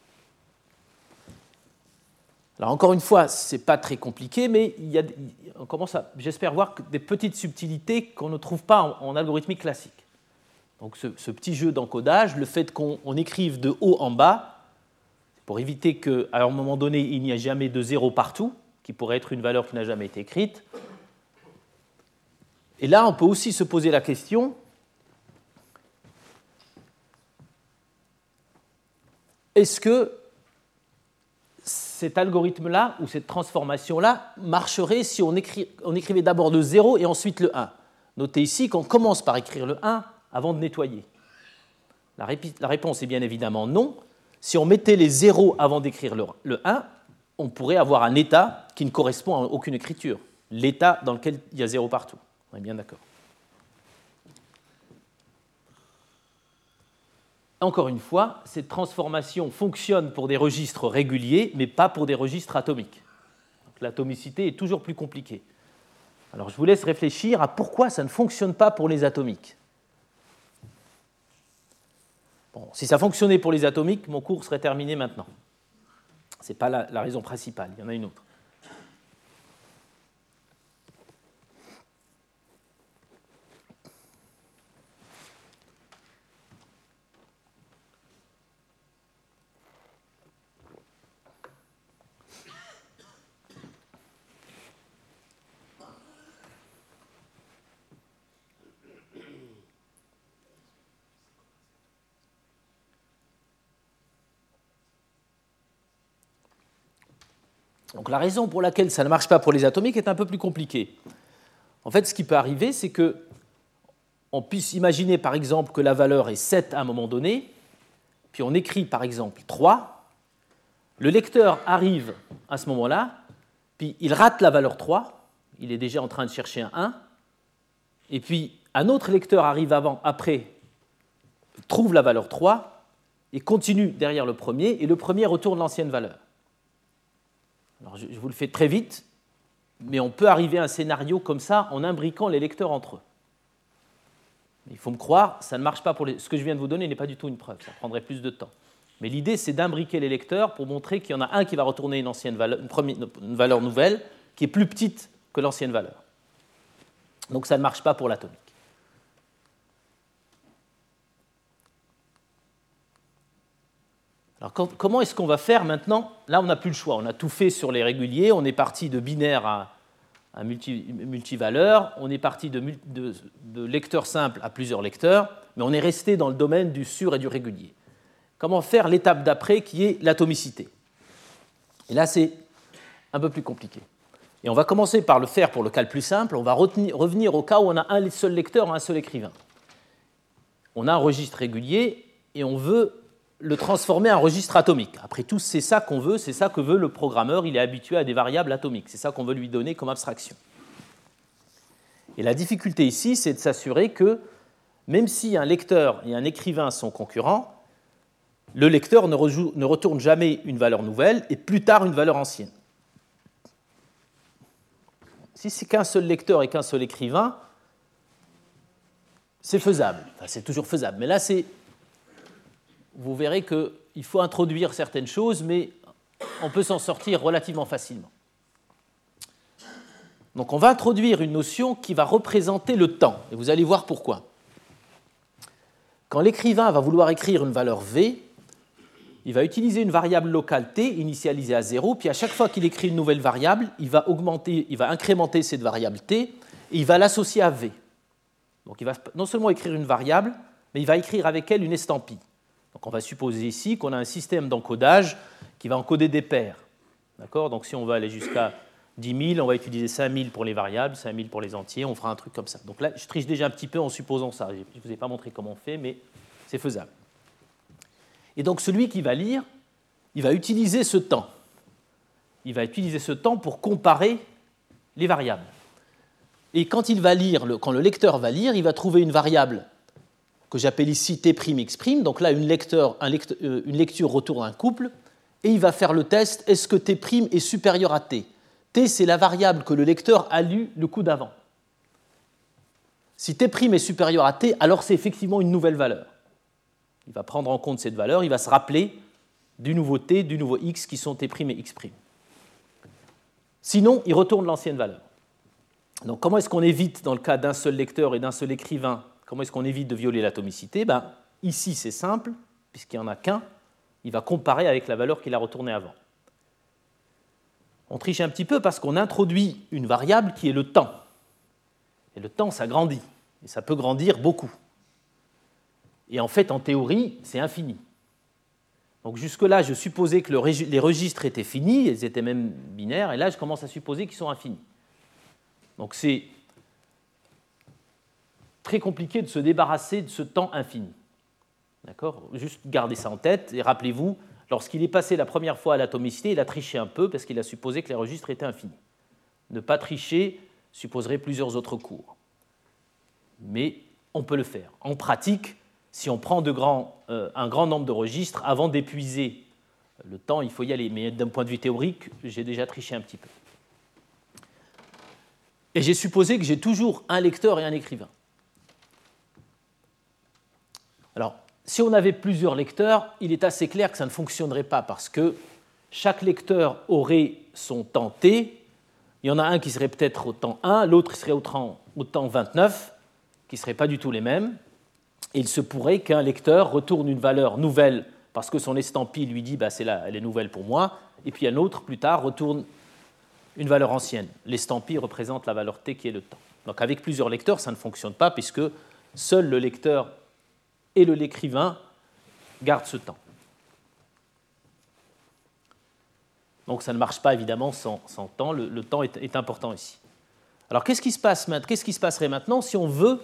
Alors encore une fois, ce n'est pas très compliqué, mais il y a, on commence à, j'espère, voir des petites subtilités qu'on ne trouve pas en, en algorithmique classique. Donc ce, ce petit jeu d'encodage, le fait qu'on on écrive de haut en bas, pour éviter qu'à un moment donné, il n'y ait jamais de zéro partout, qui pourrait être une valeur qui n'a jamais été écrite. Et là, on peut aussi se poser la question, est-ce que cet algorithme-là, ou cette transformation-là, marcherait si on, écrit, on écrivait d'abord le zéro et ensuite le un. Notez ici qu'on commence par écrire le un avant de nettoyer. La, rép- la réponse est bien évidemment non. Si on mettait les zéros avant d'écrire le, le un, on pourrait avoir un état qui ne correspond à aucune écriture. L'état dans lequel il y a zéro partout. On est bien d'accord. Encore une fois, cette transformation fonctionne pour des registres réguliers, mais pas pour des registres atomiques. Donc, l'atomicité est toujours plus compliquée. Alors, je vous laisse réfléchir à pourquoi ça ne fonctionne pas pour les atomiques. Bon, si ça fonctionnait pour les atomiques, mon cours serait terminé maintenant. Ce n'est pas la, la raison principale, il y en a une autre. Donc la raison pour laquelle ça ne marche pas pour les atomiques est un peu plus compliquée. En fait, ce qui peut arriver, c'est qu'on puisse imaginer, par exemple, que la valeur est sept à un moment donné, puis on écrit, par exemple, trois. Le lecteur arrive à ce moment-là, puis il rate la valeur trois, il est déjà en train de chercher un un, et puis un autre lecteur arrive avant, après, trouve la valeur trois, et continue derrière le premier, et le premier retourne l'ancienne valeur. Alors, je, je vous le fais très vite, mais on peut arriver à un scénario comme ça en imbriquant les lecteurs entre eux. Il faut me croire, ça ne marche pas pour les... Ce que je viens de vous donner n'est pas du tout une preuve, ça prendrait plus de temps. Mais l'idée, c'est d'imbriquer les lecteurs pour montrer qu'il y en a un qui va retourner une, ancienne valeur, une, première, une valeur nouvelle qui est plus petite que l'ancienne valeur. Donc ça ne marche pas pour l'atomique. Alors quand, comment est-ce qu'on va faire maintenant? Là, on n'a plus le choix. On a tout fait sur les réguliers. On est parti de binaire à, à multi, multivaleur. On est parti de, de, de lecteurs simples à plusieurs lecteurs. Mais on est resté dans le domaine du sur et du régulier. Comment faire l'étape d'après qui est l'atomicité? Et là, c'est un peu plus compliqué. Et on va commencer par le faire pour le cas le plus simple. On va retenir, revenir au cas où on a un seul lecteur et un seul écrivain. On a un registre régulier et on veut le transformer en registre atomique. Après tout, c'est ça qu'on veut, c'est ça que veut le programmeur. Il est habitué à des variables atomiques. C'est ça qu'on veut lui donner comme abstraction. Et la difficulté ici, c'est de s'assurer que même si un lecteur et un écrivain sont concurrents, le lecteur ne, rejoue, ne retourne jamais une valeur nouvelle et plus tard une valeur ancienne. Si c'est qu'un seul lecteur et qu'un seul écrivain, c'est faisable. Enfin, c'est toujours faisable. Mais là, c'est... vous verrez qu'il faut introduire certaines choses, mais on peut s'en sortir relativement facilement. Donc on va introduire une notion qui va représenter le temps, et vous allez voir pourquoi. Quand l'écrivain va vouloir écrire une valeur V, il va utiliser une variable locale t initialisée à zéro, puis à chaque fois qu'il écrit une nouvelle variable, il va, augmenter, il va incrémenter cette variable t, et il va l'associer à V. Donc il va non seulement écrire une variable, mais il va écrire avec elle une estampille. Donc on va supposer ici qu'on a un système d'encodage qui va encoder des paires. D'accord ? Donc si on veut aller jusqu'à dix mille, on va utiliser cinq mille pour les variables, cinq mille pour les entiers, on fera un truc comme ça. Donc là, je triche déjà un petit peu en supposant ça. Je ne vous ai pas montré comment on fait, mais c'est faisable. Et donc celui qui va lire, il va utiliser ce temps. Il va utiliser ce temps pour comparer les variables. Et quand il va lire, quand le lecteur va lire, il va trouver une variable que j'appelle ici T'X'. Donc là, une, lecteur, un lecteur, une lecture retourne un couple, et il va faire le test, est-ce que T' est supérieur à T? T, c'est la variable que le lecteur a lue le coup d'avant. Si T' est supérieur à T, alors c'est effectivement une nouvelle valeur. Il va prendre en compte cette valeur, il va se rappeler du nouveau T, du nouveau X, qui sont T' et X'. Sinon, il retourne l'ancienne valeur. Donc comment est-ce qu'on évite, dans le cas d'un seul lecteur et d'un seul écrivain, comment est-ce qu'on évite de violer l'atomicité? Ben, ici, c'est simple, puisqu'il n'y en a qu'un, il va comparer avec la valeur qu'il a retournée avant. On triche un petit peu parce qu'on introduit une variable qui est le temps. Et le temps, ça grandit, et ça peut grandir beaucoup. Et en fait, en théorie, c'est infini. Donc jusque-là, je supposais que le rég- les registres étaient finis, ils étaient même binaires, et là, je commence à supposer qu'ils sont infinis. Donc c'est très compliqué de se débarrasser de ce temps infini. D'accord ? Juste gardez ça en tête, et rappelez-vous, lorsqu'il est passé la première fois à l'atomicité, il a triché un peu, parce qu'il a supposé que les registres étaient infinis. Ne pas tricher supposerait plusieurs autres cours. Mais on peut le faire. En pratique, si on prend de grands, euh, un grand nombre de registres, avant d'épuiser le temps, il faut y aller. Mais d'un point de vue théorique, j'ai déjà triché un petit peu. Et j'ai supposé que j'ai toujours un lecteur et un écrivain. Alors, si on avait plusieurs lecteurs, il est assez clair que ça ne fonctionnerait pas parce que chaque lecteur aurait son temps t. Il y en a un qui serait peut-être au temps un, l'autre serait au temps, au temps vingt-neuf, qui ne seraient pas du tout les mêmes. Et il se pourrait qu'un lecteur retourne une valeur nouvelle parce que son estampille lui dit bah, c'est là, elle est nouvelle pour moi, et puis un autre, plus tard, retourne une valeur ancienne. L'estampille représente la valeur t qui est le temps. Donc avec plusieurs lecteurs, ça ne fonctionne pas puisque seul le lecteur et le l'écrivain gardent ce temps. Donc ça ne marche pas évidemment sans, sans temps, le, le temps est, est important ici. Alors qu'est-ce qui se passe, qu'est-ce qui se passerait maintenant si on veut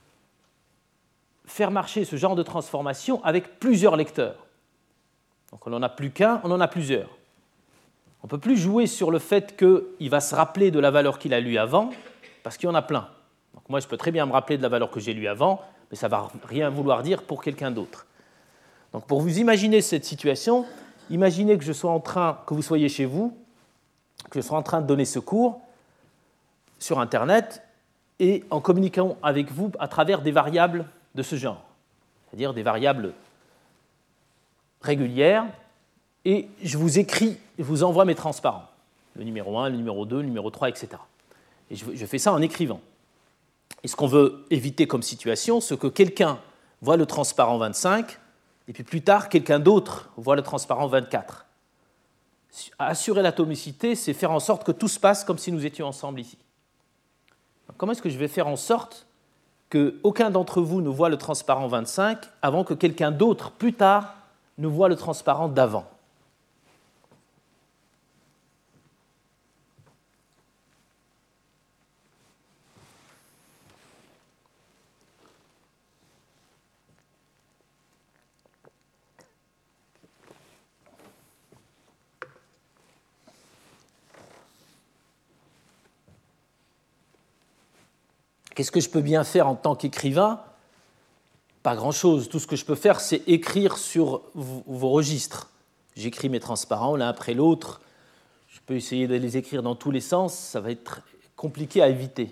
faire marcher ce genre de transformation avec plusieurs lecteurs? Donc on n'en a plus qu'un, on en a plusieurs. On ne peut plus jouer sur le fait qu'il va se rappeler de la valeur qu'il a lue avant, parce qu'il y en a plein. Donc moi, je peux très bien me rappeler de la valeur que j'ai lue avant, mais ça ne va rien vouloir dire pour quelqu'un d'autre. Donc pour vous imaginer cette situation, imaginez que je sois en train, que vous soyez chez vous, que je serai en train de donner ce cours sur Internet et en communiquant avec vous à travers des variables de ce genre, c'est-à-dire des variables régulières, et je vous écris, je vous envoie mes transparents, le numéro un, le numéro deux, le numéro trois, et cetera. Et je, je fais ça en écrivant. Et ce qu'on veut éviter comme situation, c'est que quelqu'un voit le transparent vingt-cinq, et puis plus tard, quelqu'un d'autre voit le transparent vingt-quatre. Assurer l'atomicité, c'est faire en sorte que tout se passe comme si nous étions ensemble ici. Comment est-ce que je vais faire en sorte qu'aucun d'entre vous ne voit le transparent vingt-cinq avant que quelqu'un d'autre, plus tard, ne voit le transparent d'avant? Qu'est-ce que je peux bien faire en tant qu'écrivain? Pas grand-chose. Tout ce que je peux faire, c'est écrire sur vos registres. J'écris mes transparents l'un après l'autre. Je peux essayer de les écrire dans tous les sens. Ça va être compliqué à éviter.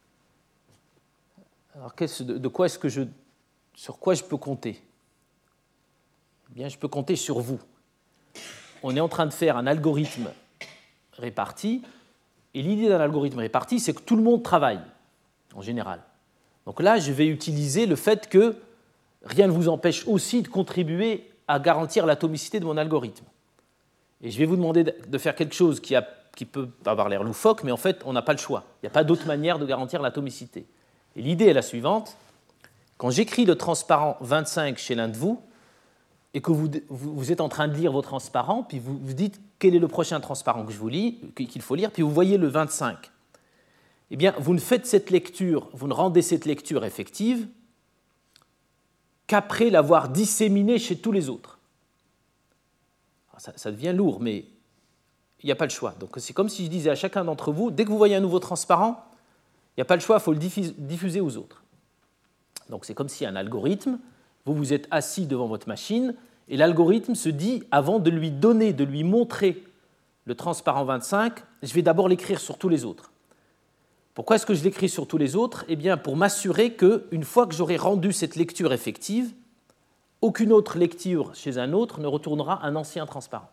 Alors, de quoi est-ce que je, sur quoi je peux compter? Eh bien, je peux compter sur vous. On est en train de faire un algorithme réparti. Et l'idée d'un algorithme réparti, c'est que tout le monde travaille, en général. Donc là, je vais utiliser le fait que rien ne vous empêche aussi de contribuer à garantir l'atomicité de mon algorithme. Et je vais vous demander de faire quelque chose qui, a, qui peut avoir l'air loufoque, mais en fait, on n'a pas le choix. Il n'y a pas d'autre manière de garantir l'atomicité. Et l'idée est la suivante. Quand j'écris le transparent vingt-cinq chez l'un de vous, et que vous, vous, vous êtes en train de lire vos transparents, puis vous vous dites quel est le prochain transparent que je vous lis, qu'il faut lire, puis vous voyez le vingt-cinq. Eh bien, vous ne faites cette lecture, vous ne rendez cette lecture effective qu'après l'avoir disséminée chez tous les autres. Ça, ça devient lourd, mais il n'y a pas le choix. Donc c'est comme si je disais à chacun d'entre vous, dès que vous voyez un nouveau transparent, il n'y a pas le choix, il faut le diffuser aux autres. Donc c'est comme si un algorithme, vous vous êtes assis devant votre machine, et l'algorithme se dit, avant de lui donner, de lui montrer le transparent vingt-cinq, je vais d'abord l'écrire sur tous les autres. Pourquoi est-ce que je l'écris sur tous les autres? Eh bien, pour m'assurer qu'une fois que j'aurai rendu cette lecture effective, aucune autre lecture chez un autre ne retournera un ancien transparent.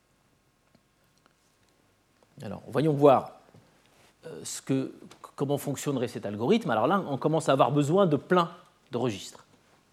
Alors, voyons voir ce que, comment fonctionnerait cet algorithme. Alors là, on commence à avoir besoin de plein de registres.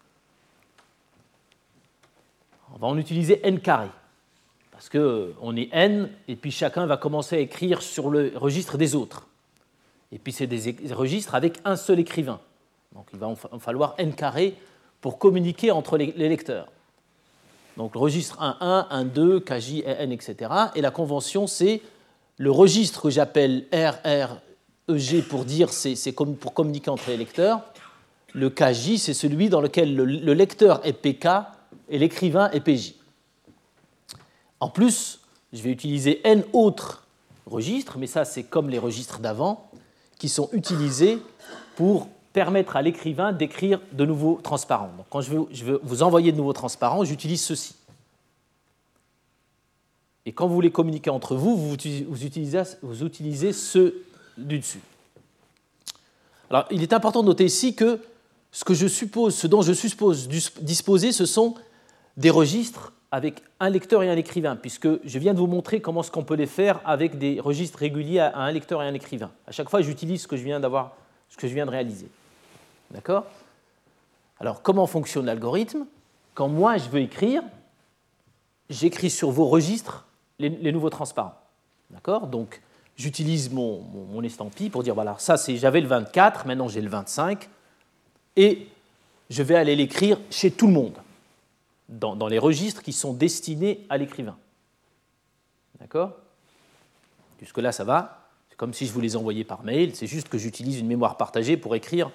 On va en utiliser n carré, parce qu'on est n, et puis chacun va commencer à écrire sur le registre des autres. Et puis c'est des registres avec un seul écrivain. Donc il va en falloir n carré pour communiquer entre les lecteurs. Donc le registre un un, un deux, K J, N, et cetera. Et la convention, c'est le registre que j'appelle R R E G pour dire c'est, c'est pour communiquer entre les lecteurs. Le K J, c'est celui dans lequel le, le lecteur est P K et l'écrivain est P J. En plus, je vais utiliser n autres registres, mais ça c'est comme les registres d'avant, qui sont utilisés pour permettre à l'écrivain d'écrire de nouveaux transparents. Donc, quand je veux, je veux vous envoyer de nouveaux transparents, j'utilise ceci. Et quand vous les communiquez entre vous, vous utilisez, vous utilisez ceux du dessus. Alors, il est important de noter ici que ce, que je suppose, ce dont je suppose disposer, ce sont des registres avec un lecteur et un écrivain, puisque je viens de vous montrer comment est-ce qu'on peut les faire avec des registres réguliers à un lecteur et un écrivain. À chaque fois, j'utilise ce que je viens d'avoir, ce que je viens de réaliser. D'accord? Alors, comment fonctionne l'algorithme? Quand moi, je veux écrire, j'écris sur vos registres les, les nouveaux transparents. D'accord? Donc, j'utilise mon, mon, mon estampille pour dire, voilà, ça, c'est, j'avais le vingt-quatre, maintenant j'ai le vingt-cinq, et je vais aller l'écrire chez tout le monde. Dans, dans les registres qui sont destinés à l'écrivain. D'accord? Jusque-là, ça va. C'est comme si je vous les envoyais par mail. C'est juste que j'utilise une mémoire partagée pour écrire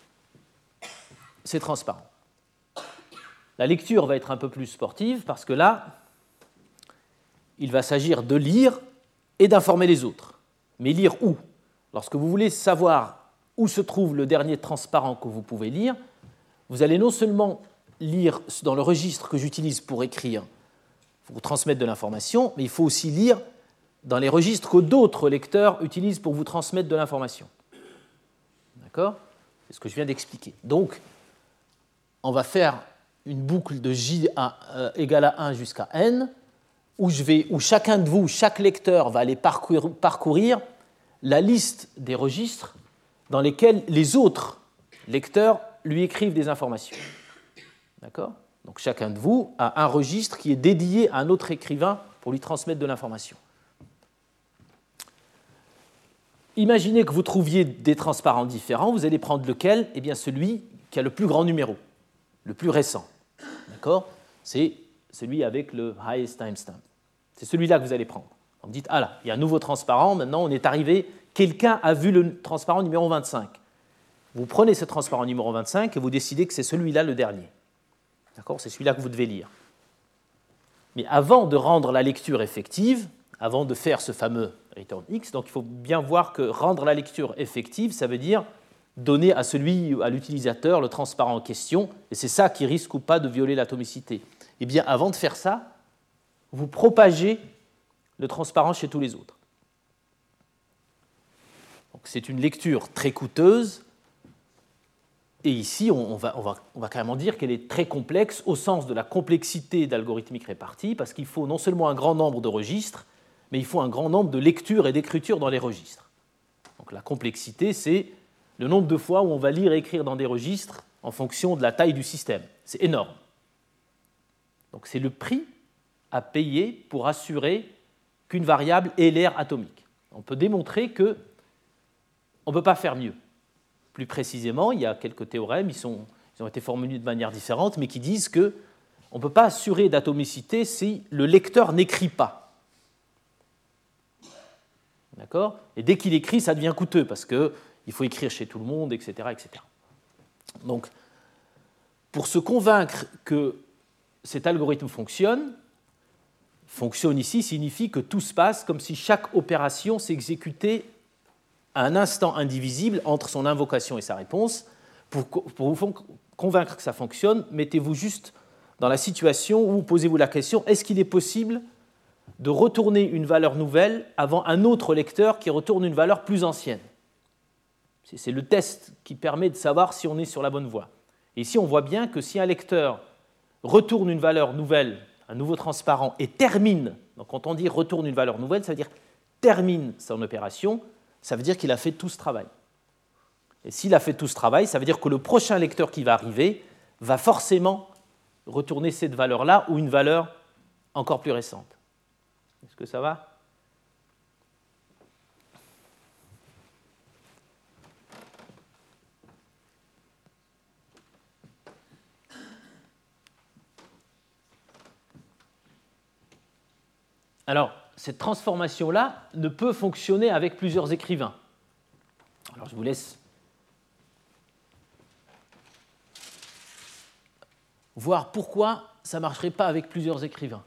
ces transparents. La lecture va être un peu plus sportive parce que là, il va s'agir de lire et d'informer les autres. Mais lire où? Lorsque vous voulez savoir où se trouve le dernier transparent que vous pouvez lire, vous allez non seulement lire dans le registre que j'utilise pour écrire, pour transmettre de l'information, mais il faut aussi lire dans les registres que d'autres lecteurs utilisent pour vous transmettre de l'information. D'accord ? C'est ce que je viens d'expliquer. Donc, on va faire une boucle de J à, euh, égale à un jusqu'à n, où, je vais, où chacun de vous, chaque lecteur, va aller parcourir, parcourir la liste des registres dans lesquels les autres lecteurs lui écrivent des informations. D'accord ? Donc chacun de vous a un registre qui est dédié à un autre écrivain pour lui transmettre de l'information. Imaginez que vous trouviez des transparents différents, vous allez prendre lequel ? Eh bien celui qui a le plus grand numéro, le plus récent. D'accord ? C'est celui avec le highest timestamp. C'est celui-là que vous allez prendre. Vous me dites, ah là, il y a un nouveau transparent, maintenant on est arrivé, quelqu'un a vu le transparent numéro vingt-cinq. Vous prenez ce transparent numéro vingt-cinq et vous décidez que c'est celui-là le dernier. D'accord ? C'est celui-là que vous devez lire. Mais avant de rendre la lecture effective, avant de faire ce fameux return X, donc il faut bien voir que rendre la lecture effective, ça veut dire donner à celui, à l'utilisateur, le transparent en question, et c'est ça qui risque ou pas de violer l'atomicité. Eh bien, avant de faire ça, vous propagez le transparent chez tous les autres. Donc, c'est une lecture très coûteuse, et ici, on va, on, va, on va carrément dire qu'elle est très complexe au sens de la complexité d'algorithmique répartie, parce qu'il faut non seulement un grand nombre de registres, mais il faut un grand nombre de lectures et d'écritures dans les registres. Donc la complexité, c'est le nombre de fois où on va lire et écrire dans des registres en fonction de la taille du système. C'est énorme. Donc c'est le prix à payer pour assurer qu'une variable ait l'aire atomique. On peut démontrer qu'on ne peut pas faire mieux. Plus précisément, il y a quelques théorèmes, ils, sont, ils ont été formulés de manière différente, mais qui disent qu'on ne peut pas assurer d'atomicité si le lecteur n'écrit pas. D'accord ? Et dès qu'il écrit, ça devient coûteux, parce qu'il faut écrire chez tout le monde, et cetera, et cetera. Donc, pour se convaincre que cet algorithme fonctionne, fonctionne ici signifie que tout se passe comme si chaque opération s'exécutait à un instant indivisible entre son invocation et sa réponse. Pour, pour vous convaincre que ça fonctionne, mettez-vous juste dans la situation où posez-vous la question, est-ce qu'il est possible de retourner une valeur nouvelle avant un autre lecteur qui retourne une valeur plus ancienne ? C'est le test qui permet de savoir si on est sur la bonne voie. Et ici, on voit bien que si un lecteur retourne une valeur nouvelle, un nouveau transparent, et termine, donc quand on dit retourne une valeur nouvelle, ça veut dire termine son opération, ça veut dire qu'il a fait tout ce travail. Et s'il a fait tout ce travail, ça veut dire que le prochain lecteur qui va arriver va forcément retourner cette valeur-là ou une valeur encore plus récente. Est-ce que ça va ? Alors, cette transformation-là ne peut fonctionner avec plusieurs écrivains. Alors, je vous laisse voir pourquoi ça ne marcherait pas avec plusieurs écrivains.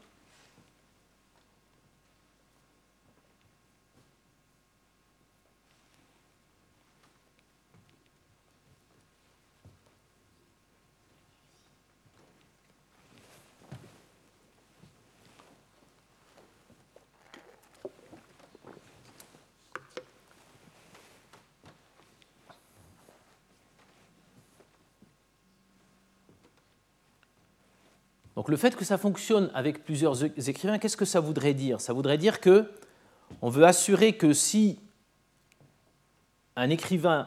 Donc le fait que ça fonctionne avec plusieurs écrivains, qu'est-ce que ça voudrait dire ? Ça voudrait dire qu'on veut assurer que si un écrivain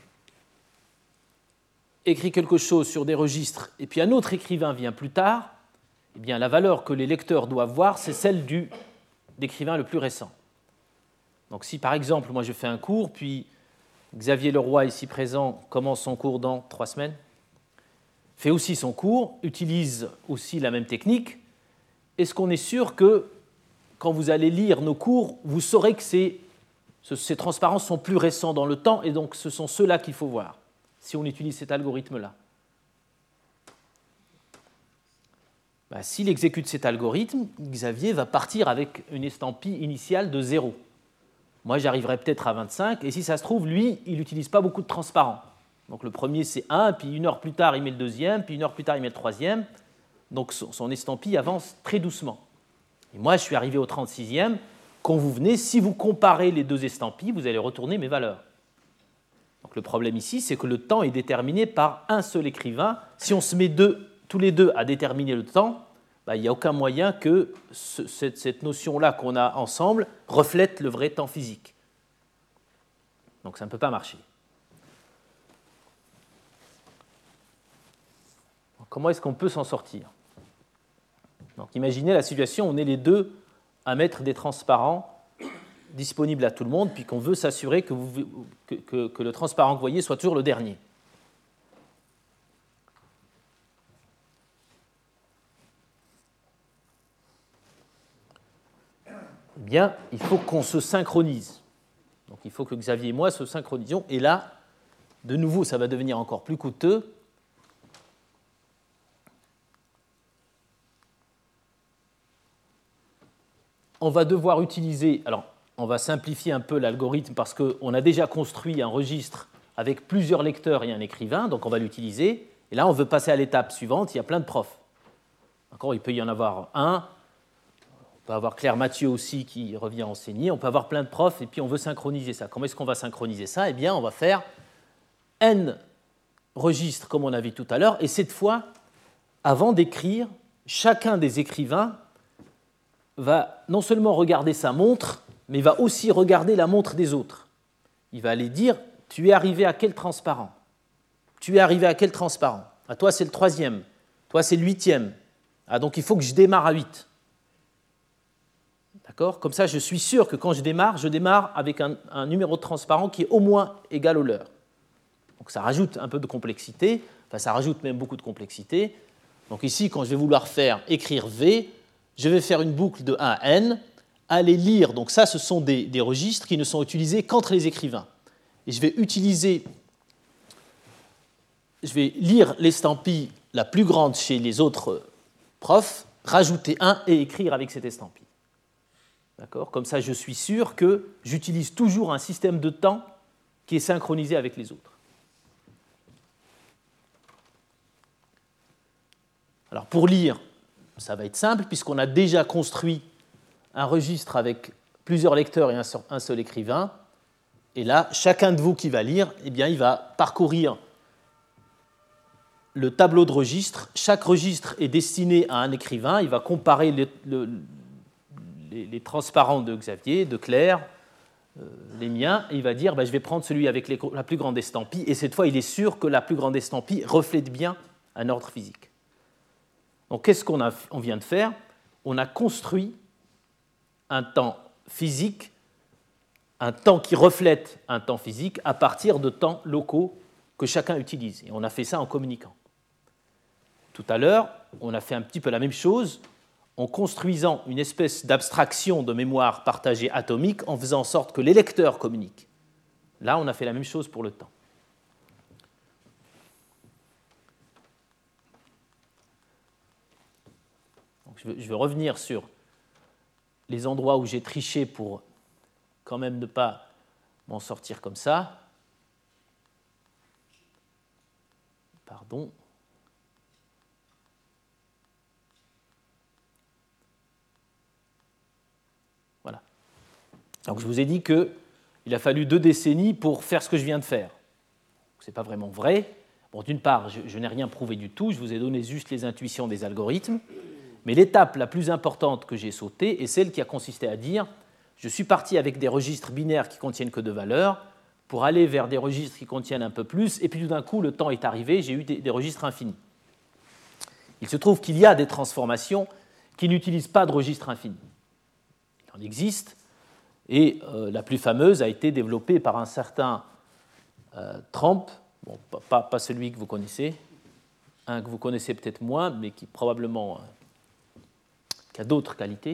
écrit quelque chose sur des registres et puis un autre écrivain vient plus tard, eh bien la valeur que les lecteurs doivent voir, c'est celle du, d'écrivain le plus récent. Donc si par exemple, moi je fais un cours, puis Xavier Leroy, ici présent, commence son cours dans trois semaines, fait aussi son cours, utilise aussi la même technique, est-ce qu'on est sûr que quand vous allez lire nos cours, vous saurez que ces, ces transparences sont plus récents dans le temps et donc ce sont ceux-là qu'il faut voir, si on utilise cet algorithme-là. Ben, s'il exécute cet algorithme, Xavier va partir avec une estampille initiale de zéro. Moi, j'arriverai peut-être à vingt-cinq, et si ça se trouve, lui, il n'utilise pas beaucoup de transparents. Donc le premier, c'est un, puis une heure plus tard, il met le deuxième, puis une heure plus tard, il met le troisième. Donc son estampille avance très doucement. Et moi, je suis arrivé au trente-sixième, quand vous venez, si vous comparez les deux estampilles, vous allez retourner mes valeurs. Donc le problème ici, c'est que le temps est déterminé par un seul écrivain. Si on se met deux, tous les deux à déterminer le temps, ben, il n'y a aucun moyen que ce, cette, cette notion-là qu'on a ensemble reflète le vrai temps physique. Donc ça ne peut pas marcher. Donc, comment est-ce qu'on peut s'en sortir? Donc imaginez la situation, on est les deux à mettre des transparents disponibles à tout le monde, puis qu'on veut s'assurer que, vous, que, que, que le transparent que vous voyez soit toujours le dernier. Eh bien, il faut qu'on se synchronise. Donc il faut que Xavier et moi se synchronisions, et là, de nouveau, ça va devenir encore plus coûteux. On va devoir utiliser, alors on va simplifier un peu l'algorithme parce qu'on a déjà construit un registre avec plusieurs lecteurs et un écrivain, donc on va l'utiliser. Et là, on veut passer à l'étape suivante, il y a plein de profs. D'accord, il peut y en avoir un, on peut avoir Claire Mathieu aussi qui revient enseigner, on peut avoir plein de profs et puis on veut synchroniser ça. Comment est-ce qu'on va synchroniser ça? Eh bien, on va faire N registres comme on a vu tout à l'heure, et cette fois, avant d'écrire, chacun des écrivains va non seulement regarder sa montre, mais il va aussi regarder la montre des autres. Il va aller dire, tu es arrivé à quel transparent? Tu es arrivé à quel transparent? À toi, c'est le troisième. Toi, c'est le huitième. Ah, donc, il faut que je démarre à huit. D'accord? Comme ça, je suis sûr que quand je démarre, je démarre avec un, un numéro de transparent qui est au moins égal au leur. Donc, ça rajoute un peu de complexité. Enfin, ça rajoute même beaucoup de complexité. Donc, ici, quand je vais vouloir faire écrire V, je vais faire une boucle de un à n, aller lire, donc ça, ce sont des, des registres qui ne sont utilisés qu'entre les écrivains. Et je vais utiliser, je vais lire l'estampille la plus grande chez les autres profs, rajouter un et écrire avec cette estampille. D'accord? Comme ça, je suis sûr que j'utilise toujours un système de temps qui est synchronisé avec les autres. Alors, pour lire, ça va être simple, puisqu'on a déjà construit un registre avec plusieurs lecteurs et un seul écrivain. Et là, chacun de vous qui va lire, eh bien, il va parcourir le tableau de registres. Chaque registre est destiné à un écrivain. Il va comparer les, le, les, les transparents de Xavier, de Claire, euh, les miens, et il va dire, bah, je vais prendre celui avec les, la plus grande estampille. Et cette fois, il est sûr que la plus grande estampille reflète bien un ordre physique. Donc, qu'est-ce qu'on a, on vient de faire? On a construit un temps physique, un temps qui reflète un temps physique à partir de temps locaux que chacun utilise. Et on a fait ça en communiquant. Tout à l'heure, on a fait un petit peu la même chose en construisant une espèce d'abstraction de mémoire partagée atomique en faisant en sorte que les lecteurs communiquent. Là, on a fait la même chose pour le temps. Je vais revenir sur les endroits où j'ai triché pour quand même ne pas m'en sortir comme ça. Pardon. Voilà. Donc je vous ai dit qu'il a fallu deux décennies pour faire ce que je viens de faire. Ce n'est pas vraiment vrai. Bon, d'une part, je, je n'ai rien prouvé du tout, je vous ai donné juste les intuitions des algorithmes. Mais l'étape la plus importante que j'ai sautée est celle qui a consisté à dire je suis parti avec des registres binaires qui contiennent que deux valeurs pour aller vers des registres qui contiennent un peu plus, et puis tout d'un coup, le temps est arrivé, j'ai eu des, des registres infinis. Il se trouve qu'il y a des transformations qui n'utilisent pas de registre infini. Il en existe, et euh, la plus fameuse a été développée par un certain euh, Trump, bon, pas, pas celui que vous connaissez, un que vous connaissez peut-être moins, mais qui probablement... Euh, qui a d'autres qualités.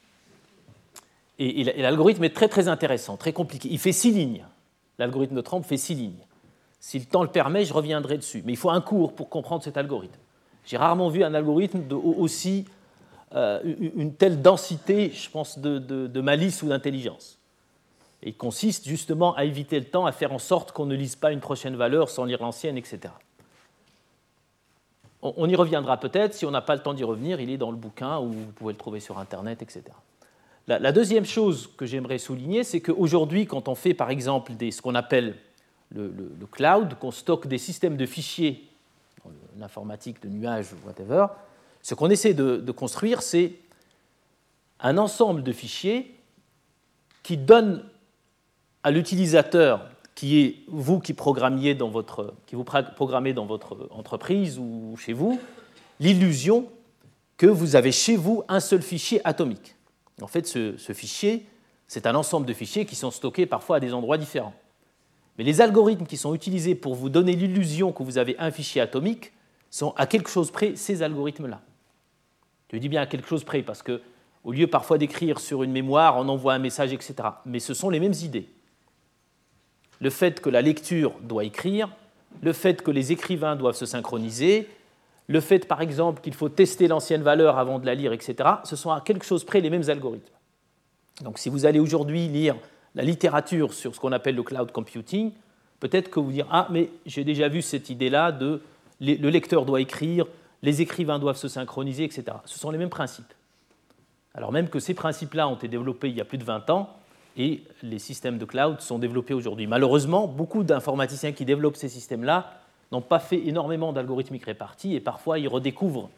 Et, et l'algorithme est très très intéressant, très compliqué. Il fait six lignes. L'algorithme de Trump fait six lignes. Si le temps le permet, je reviendrai dessus. Mais il faut un cours pour comprendre cet algorithme. J'ai rarement vu un algorithme de aussi euh, une telle densité, je pense, de, de, de malice ou d'intelligence. Et il consiste justement à éviter le temps, à faire en sorte qu'on ne lise pas une prochaine valeur sans lire l'ancienne, et cetera. On y reviendra peut-être, si on n'a pas le temps d'y revenir, il est dans le bouquin ou vous pouvez le trouver sur Internet, et cetera. La, la deuxième chose que j'aimerais souligner, c'est qu'aujourd'hui, quand on fait par exemple des, ce qu'on appelle le, le, le cloud, qu'on stocke des systèmes de fichiers, l'informatique, de nuages, whatever, ce qu'on essaie de, de construire, c'est un ensemble de fichiers qui donne à l'utilisateur, qui est vous qui programmiez dans votre, qui vous programmez dans votre entreprise ou chez vous, l'illusion que vous avez chez vous un seul fichier atomique. En fait, ce, ce fichier, c'est un ensemble de fichiers qui sont stockés parfois à des endroits différents. Mais les algorithmes qui sont utilisés pour vous donner l'illusion que vous avez un fichier atomique sont à quelque chose près ces algorithmes-là. Je dis bien à quelque chose près parce qu'au lieu parfois d'écrire sur une mémoire, on envoie un message, et cetera. Mais ce sont les mêmes idées. Le fait que la lecture doit écrire, le fait que les écrivains doivent se synchroniser, le fait, par exemple, qu'il faut tester l'ancienne valeur avant de la lire, et cetera, ce sont à quelque chose près les mêmes algorithmes. Donc, si vous allez aujourd'hui lire la littérature sur ce qu'on appelle le cloud computing, peut-être que vous direz « Ah, mais j'ai déjà vu cette idée-là de le lecteur doit écrire, les écrivains doivent se synchroniser, et cetera » Ce sont les mêmes principes. Alors même que ces principes-là ont été développés il y a plus de vingt ans, et les systèmes de cloud sont développés aujourd'hui. Malheureusement, beaucoup d'informaticiens qui développent ces systèmes-là n'ont pas fait énormément d'algorithmique répartie et parfois ils redécouvrent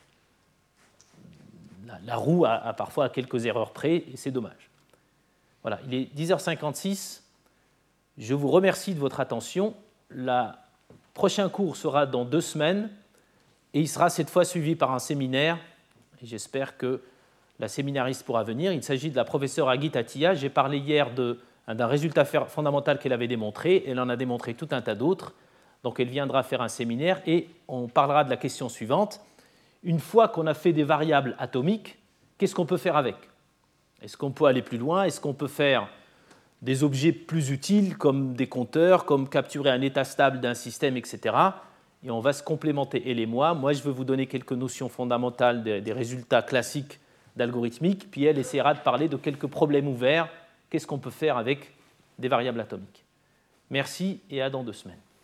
la, la roue à, à parfois à quelques erreurs près et c'est dommage. Voilà, il est dix heures cinquante-six. Je vous remercie de votre attention. Le prochain cours sera dans deux semaines et il sera cette fois suivi par un séminaire. Et j'espère que la séminariste pourra venir. Il s'agit de la professeure Agit Atiya. J'ai parlé hier de, d'un résultat fondamental qu'elle avait démontré. Elle en a démontré tout un tas d'autres. Donc elle viendra faire un séminaire et on parlera de la question suivante. Une fois qu'on a fait des variables atomiques, qu'est-ce qu'on peut faire avec ? Est-ce qu'on peut aller plus loin ? Est-ce qu'on peut faire des objets plus utiles comme des compteurs, comme capturer un état stable d'un système, et cetera. Et on va se complémenter, elle et moi. Moi, je vais vous donner quelques notions fondamentales des, des résultats classiques d'algorithmique, puis elle essaiera de parler de quelques problèmes ouverts. Qu'est-ce qu'on peut faire avec des variables atomiques ? Merci et à dans deux semaines.